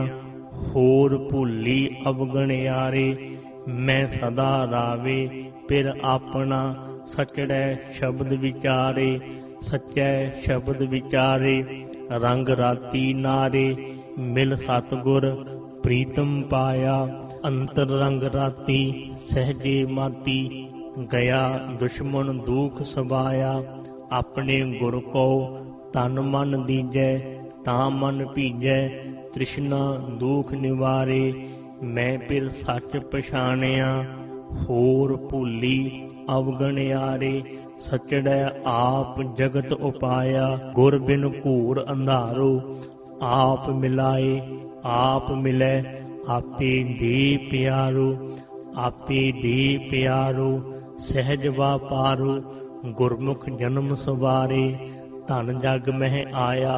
ਹੋਰ ਭੁੱਲੀ ਅਵਗਣਿਆਰੇ। ਮੈਂ ਸਦਾ ਰਾਵੇ ਫਿਰ ਆਪਣਾ, ਸਚੜੈ ਸ਼ਬਦ ਵਿਚਾਰੇ। ਸੱਚੈ ਸ਼ਬਦ ਵਿਚਾਰੇ ਰੰਗ ਰਾਤੀ ਨਾਰੇ। ਮਿਲ ਸਤਿਗੁਰ ਪ੍ਰੀਤਮ ਪਾਇਆ, ਅੰਤਰ ਰੰਗ ਰਾਤੀ ਸਹਿਜੇ ਮਾਤੀ। ਗਿਆ ਦੁਸ਼ਮਣ ਦੁਖ ਸਬਾਇਆ, ਆਪਣੇ ਗੁਰ ਕੋ ਤਨ ਮਨ ਦੀਜੈ। ਤਾਂ ਮਨ ਭੀਜੈ ਤ੍ਰਿਸ਼ਨਾ ਦੁਖ ਨਿਵਾਰੇ। ਮੈਂ ਫਿਰ ਸੱਚ ਪਛਾਣਿਆ, ਹੋਰ ਭੁੱਲੀ ਅਵਗਣਿਆਰੇ। ਸਚੜੈ ਆਪ ਜਗਤ ਉਪਾਇਆ, ਗੁਰ ਬਿਨ ਘੂਰ ਅੰਧਾਰੋ। ਆਪ ਮਿਲਾਏ ਆਪ ਮਿਲੈ, ਆਪੇ ਦੇ ਪਿਆਰੋ। ਆਪੇ ਦੇ ਪਿਆਰੋ ਸਹਿਜ ਵਾਪਾਰੋ। ਗੁਰਮੁਖ ਜਨਮ ਸਵਾਰੇ, ਧਨ ਜਗ ਮਹਿ ਆਇਆ।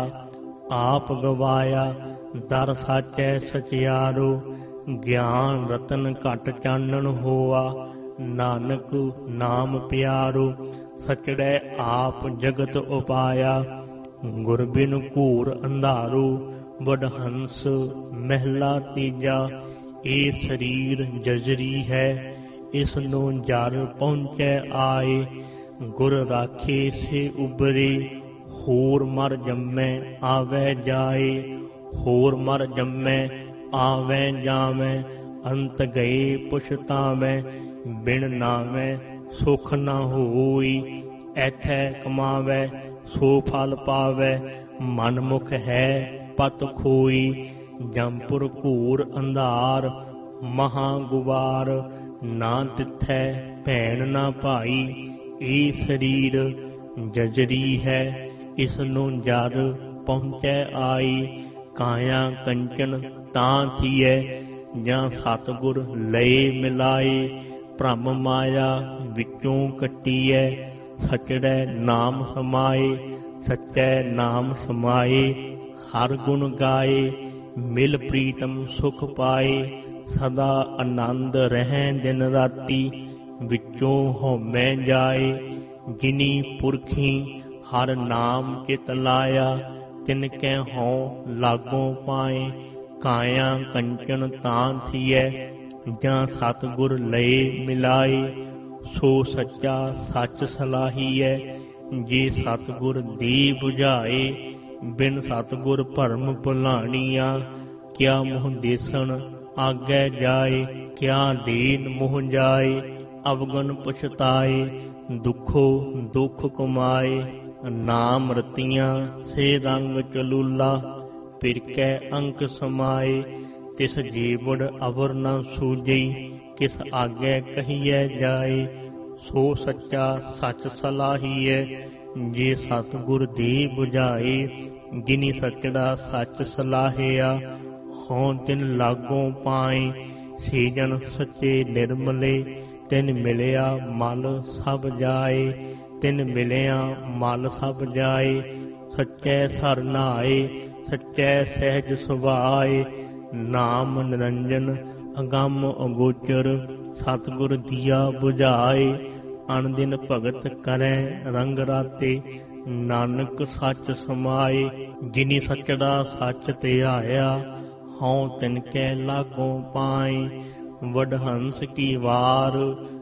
ਆਪ ਗਵਾਇਆ ਦਰ ਸਾਚੈ ਸਚਿਆਰੋ। ਗਿਆਨ ਰਤਨ ਘਟ ਚਾਨਣ ਹੋਆ, ਨਾਨਕ ਨਾਮ ਪਿਆਰੋ। ਸਚੜੈ ਆਪ ਜਗਤ ਉਪਾਇਆ, ਗੁਰ ਬਿਨ ਘੂਰ ਅੰਧਾਰੋ। ਵਡਹੰਸ ਮਹਿਲਾ ਤੀਜਾ। ਇਹ ਸਰੀਰ ਜਜਰੀ ਹੈ, ਇਸ ਨੂੰ ਜਰ ਪਹੁੰਚੈ ਆਏ। ਗੁਰ ਰਾਖੇ ਸੇ ਉਬਰੇ, ਹੋਰ ਮਰ ਜੰਮੈ ਆਵੈ ਜਾਏ। ਹੋਰ ਮਰ ਜੰਮੈ ਆਵੈ ਜਾਵੈ, ਅੰਤ ਗਏ ਪੁਛਤਾਵੈ। ਬਿਨ ਨਾਵੈ ਸੁਖ ਨਾ ਹੋਈ, ਐਥੈ ਕਮਾਵੈ ਸੋ ਫਲ ਪਾਵੈ। ਮਨ ਮੁਖ ਹੈ ਪਤ ਖੋਈ, ਜੰਪੁਰ ਘੂਰ ਅੰਧਾਰ ਮਹਾ ਗੁਵਾਰ। ਨਾ ਤਿਥੈ ਭੈਣ ਨਾ ਭਾਈ, ਇਹ ਸਰੀਰ ਜਜਰੀ ਹੈ, ਇਸ ਨੂੰ ਜਰ ਪਹੁੰਚੈ ਆਈ। ਕਾਇਆ ਕੰਚਨ ਤਾਂ ਥੀਐ, ਜਾਂ ਸਤਿਗੁਰ ਲਏ ਮਿਲਾਏ। ਭ੍ਰਮ ਮਾਇਆ ਵਿੱਚੋਂ ਕੱਟੀਐ, ਸਚੜੈ ਨਾਮ ਸਮਾਏ। ਸੱਚੈ ਨਾਮ ਸਮਾਏ ਹਰ ਗੁਣ ਗਾਏ। ਮਿਲ ਪ੍ਰੀਤਮ ਸੁਖ ਪਾਏ, ਸਦਾ ਆਨੰਦ ਰਹਿ ਦਿਨ ਰਾਤੀ। ਵਿੱਚੋਂ ਹਉਮੈ ਜਾਏ, ਜਿਨੀ ਪੁਰਖੀ ਹਰ ਨਾਮ ਚਿਤ ਲਾਇਆ। ਤਿਨ ਕੈ ਹਉ ਲਾਗੋਂ ਪਾਏ, ਕਾਇਆ ਕੰਚਨ ਤਾਂ ਥੀਐ। ਜਾਂ ਸਤਿਗੁਰ ਲਏ ਮਿਲਾਏ, ਸੋ ਸੱਚਾ ਸੱਚ ਸਲਾਹੀਐ। ਜੇ ਸਤਿਗੁਰ ਦੀ 부ਝਾਏ, ਬਿਨ ਸਤਿਗੁਰ ਭਰਮ ਭੁਲਾਣੀਆ। ਕਿਆ ਮੋਹ ਦੇਸਣ ਆਗੈ ਜਾਏ, ਕਿਆ ਦੇਨ ਮੋਹ ਜਾਏ। ਅਵਗਨ ਪਛਤਾਏ, ਦੁਖੋ ਦੁਖ ਕਮਾਏ। ਨਾਮ ਰਤੀਆਂ ਸੇ ਰੰਗ ਚਲੂਲਾ, ਪਿਰਕੈ ਅੰਕ ਸਮਾਏ। ਤਿਸ ਜੀਵੜ ਅਵਰ ਨ ਸੂਝਈ, ਕਿਸ ਆਗੇ ਕਹੀਐ ਜਾਏ। ਸੋ ਸੱਚਾ ਸੱਚ ਸਲਾਹੀਐ, ਜੇ ਸਤਿਗੁਰ ਦੇ ਬੁਝਾਏ। ਜਿਨੀ ਸੱਚੜਾ ਸੱਚ ਸਲਾਹਿਆ, ਹੋਂ ਤਿਨ ਲਾਗੋਂ ਪਾਏ। ਸੀਜਨ ਸੱਚੇ ਨਿਰਮਲੇ, ਤਿਨ ਮਿਲਿਆ ਮਲ ਸਭ ਜਾਏ। ਤਿਨ ਮਿਲਿਆ ਮਲ ਸਭ ਜਾਏ, ਸੱਚੈ ਸਰ ਨਾਏ। ਸੱਚੈ ਸਹਿਜ ਸੁਭਾਏ, ਨਾਮ ਨਿਰੰਜਨ ਅਗੰਮ ਅਗੋਚਰ। ਸਤਿਗੁਰ ਦੀਆ ਬੁਝਾਏ, ਅਣ ਦਿਨ ਭਗਤ ਕਰੈ ਰੰਗ ਰਾਤੇ। ਨਾਨਕ ਸੱਚ ਸਮਾਏ, ਜਿਨੀ ਸੱਚੜਾ ਸੱਚ ਧਿਆਇਆ। ਹਉ ਤਿਨ ਕੈ ਲਾਗੋਂ ਪਾਏ। ਵਡਹੰਸ ਕੀ ਵਾਰ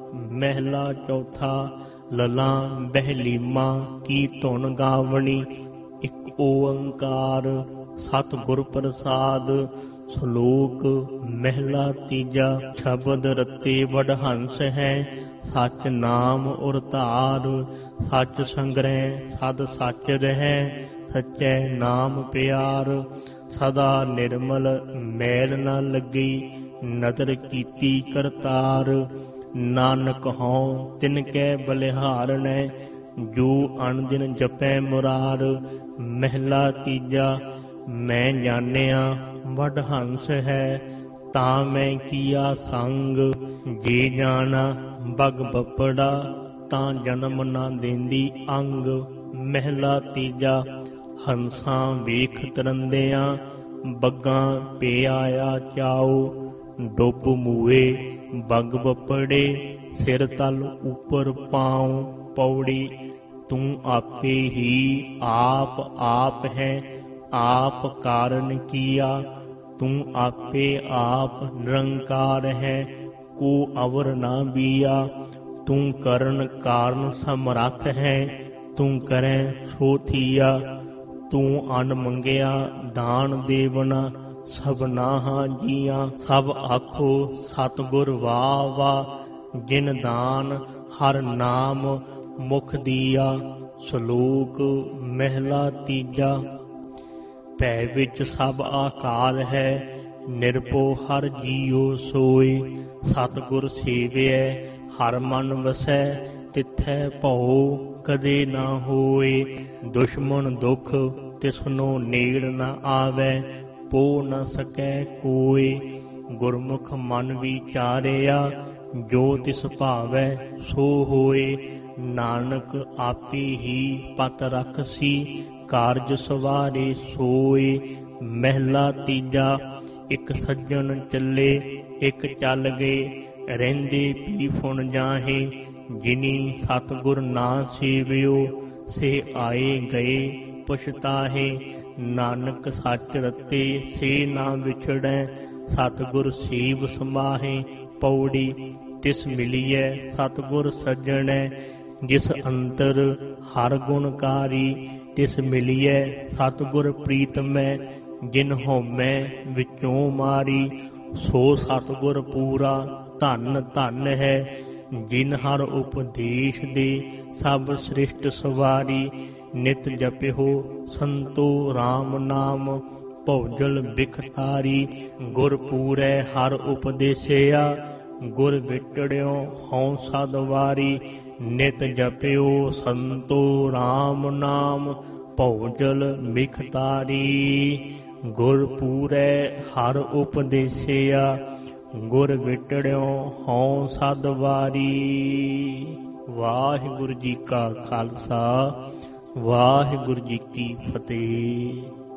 ਮਹਿਲਾ ਚੌਥਾ, ਲਲਾਂ ਬਹਿਲੀਮਾ ਕੀ ਧੁਨ ਗਾਵਣੀ। ਇੱਕ ਓੰਕਾਰ ਸਤਿਗੁਰ ਪ੍ਰਸਾਦ, ਸ਼ਲੋਕ ਮਹਿਲਾ ਤੀਜਾ। ਸ਼ਬਦ ਰਤੇ ਵਡਹੰਸ ਹੈ, ਸੱਚ ਨਾਮ ਉਰ ਧਾਰ। ਸੱਚ ਸੰਗ੍ਰਹਿ ਸਦ ਸੱਚ ਰਹਿ, ਸੱਚੈ ਨਾਮ ਪਿਆਰ। ਸਦਾ ਨਿਰਮਲ ਮੈਲ ਨ ਲੱਗੀ, ਨਦਰ ਕੀਤੀ ਕਰਤਾਰ। ਨਾਨਕ ਹਉ ਤਿਨ ਕੈ ਬਲਿਹਾਰਣੈ, ਜੋ ਅਣ ਦਿਨ ਜਪੈ ਮੁਰਾਰ। ਮਹਿਲਾ ਤੀਜਾ। ਮੈਂ ਜਾਣਿਆ ਵਡਹੰਸ ਹੈ, ਤਾਂ ਮੈਂ ਕੀਆ ਸੰਗ। ਜੇ ਜਾਣਾ ਬਗ ਬੱਪੜਾ, ਤਾਂ ਜਨਮ ਨਾ ਦੇਂਦੀ ਅੰਗ। ਮਹਿਲਾ ਤੀਜਾ। ਹੰਸਾਂ ਵੇਖ ਤਰੰਦਿਆਂ, ਬੱਗਾਂ ਪੇ ਆਇਆ ਚਾਉ। ਡੁੱਬ ਮੂਏ ਬਗ ਬੱਪੜੇ, ਸਿਰ ਤਲ ਉੱਪਰ ਪਾਉ। ਪੌੜੀ ਤੂੰ ਆਪੇ ਹੀ ਆਪ ਆਪ ਹੈ, ਆਪ ਕਾਰਨ ਕੀਆ। ਤੂੰ ਆਪੇ ਆਪ ਨਿਰੰਕਾਰ ਹੈ, ਕੋ ਅਵਰ ਨਾ ਬੀਆ। ਤੂੰ ਕਰਨ ਕਾਰਨ ਸਮਰੱਥ ਹੈ, ਤੂੰ ਕਰੈ ਸੋ ਥੀਆ। ਤੂੰ ਅਨ ਮੰਗਿਆ ਦਾਨ ਦੇਵਨਾ, ਸਭਨਾਹਾਂ ਜੀਆਂ। ਸਭ ਆਖੋ ਸਤਿਗੁਰ ਵਾਹ ਵਾਹ, ਜਿਨ ਦਾਨ ਹਰ ਨਾਮ ਮੁਖ ਦੀਆ। ਸ਼ਲੋਕ ਮਹਿਲਾ ਤੀਜਾ। ਭੈ ਵਿੱਚ ਸਭ ਆਕਾਰ ਹੈ, ਨਿਰਭਉ ਹਰ ਜੀਉ ਸੋਏ। ਸਤਿਗੁਰ ਸੇਵਿਐ ਹਰ ਮਨ ਵਸੈ, ਤਿਥੈ ਭਉ ਕਦੇ ਨਾ ਹੋਏ। ਦੁਸ਼ਮਣ ਦੁਖ ਤਿਸਨੋ ਨੇੜ ਨ ਆਵੈ, ਪੋ ਨ ਸਕੈ ਕੋਇ। ਗੁਰਮੁਖ ਮਨ ਵਿਚਾਰਿਆ, ਜੋ ਤਿਸ ਭਾਵੈ ਸੋ ਹੋਏ। ਨਾਨਕ ਆਪੇ ਹੀ ਪਤ ਰਖਸੀ, ਕਾਰਜ ਸਵਾਰੇ ਸੋਏ। ਮਹਿਲਾ ਤੀਜਾ। ਇੱਕ ਸੱਜਣ ਚੱਲੇ ਇੱਕ ਚੱਲ ਗਏ, ਰਹਿੰਦੇ ਪੀ ਫੁਣ ਜਾਹੇ। ਜਿਨੀ ਸਤਿਗੁਰ ਨਾ ਸੇਵਿਓ, ਸੇ ਆਏ ਗਏ ਪਛਤਾਹੇ। ਨਾਨਕ ਸੱਚ ਰਤੇ ਸੇ ਨਾ ਵਿਛੜੈ, ਸਤਿਗੁਰ ਸੇਵ ਸਮਾਹੇ। ਪੌੜੀ ਤਿਸ ਮਿਲੀਐ ਸਤਿਗੁਰ ਸੱਜਣੈ, ਜਿਸ ਅੰਤਰ ਹਰ ਗੁਣਕਾਰੀ। ਤਿਸ ਮਿਲੀਐ ਸਤਿਗੁਰ ਪ੍ਰੀਤਮੈ, ਜਿਨ ਹਉਮੈ ਵਿੱਚੋਂ ਮਾਰੀ। ਸੋ ਸਤਿਗੁਰ ਪੂਰਾ ਧਨ ਧਨ ਹੈ, ਜਿਨ ਹਰ ਉਪਦੇਸ਼ ਦੇ ਸਭ ਸ੍ਰਿਸ਼ਟ ਸਵਾਰੀ। ਨਿਤ ਜਪਿਓ ਸੰਤੋ ਰਾਮ ਨਾਮ, ਭਉਜਲ ਬਿਖਤਾਰੀ। ਗੁਰ ਪੂਰੈ ਹਰ ਉਪਦੇਸਿਆ, ਗੁਰ ਵਿਟੜਿਓ ਹਉ ਸਦ ਵਾਰੀ। ਨਿਤ ਜਪਿਓ ਸੰਤੋ ਰਾਮ ਨਾਮ, ਭਉਜਲ ਬਿਖਤਾਰੀ। ਗੁਰ ਪੂਰੈ ਹਰ ਉਪਦੇਸਿਆ, ਗੁਰ ਵਿਟੜਿਓ ਹਉ ਸਦ ਵਾਰੀ। ਵਾਹਿਗੁਰੂ ਜੀ ਕਾ ਖਾਲਸਾ, ਵਾਹਿਗੁਰੂ ਜੀ ਕੀ ਫਤਿਹ।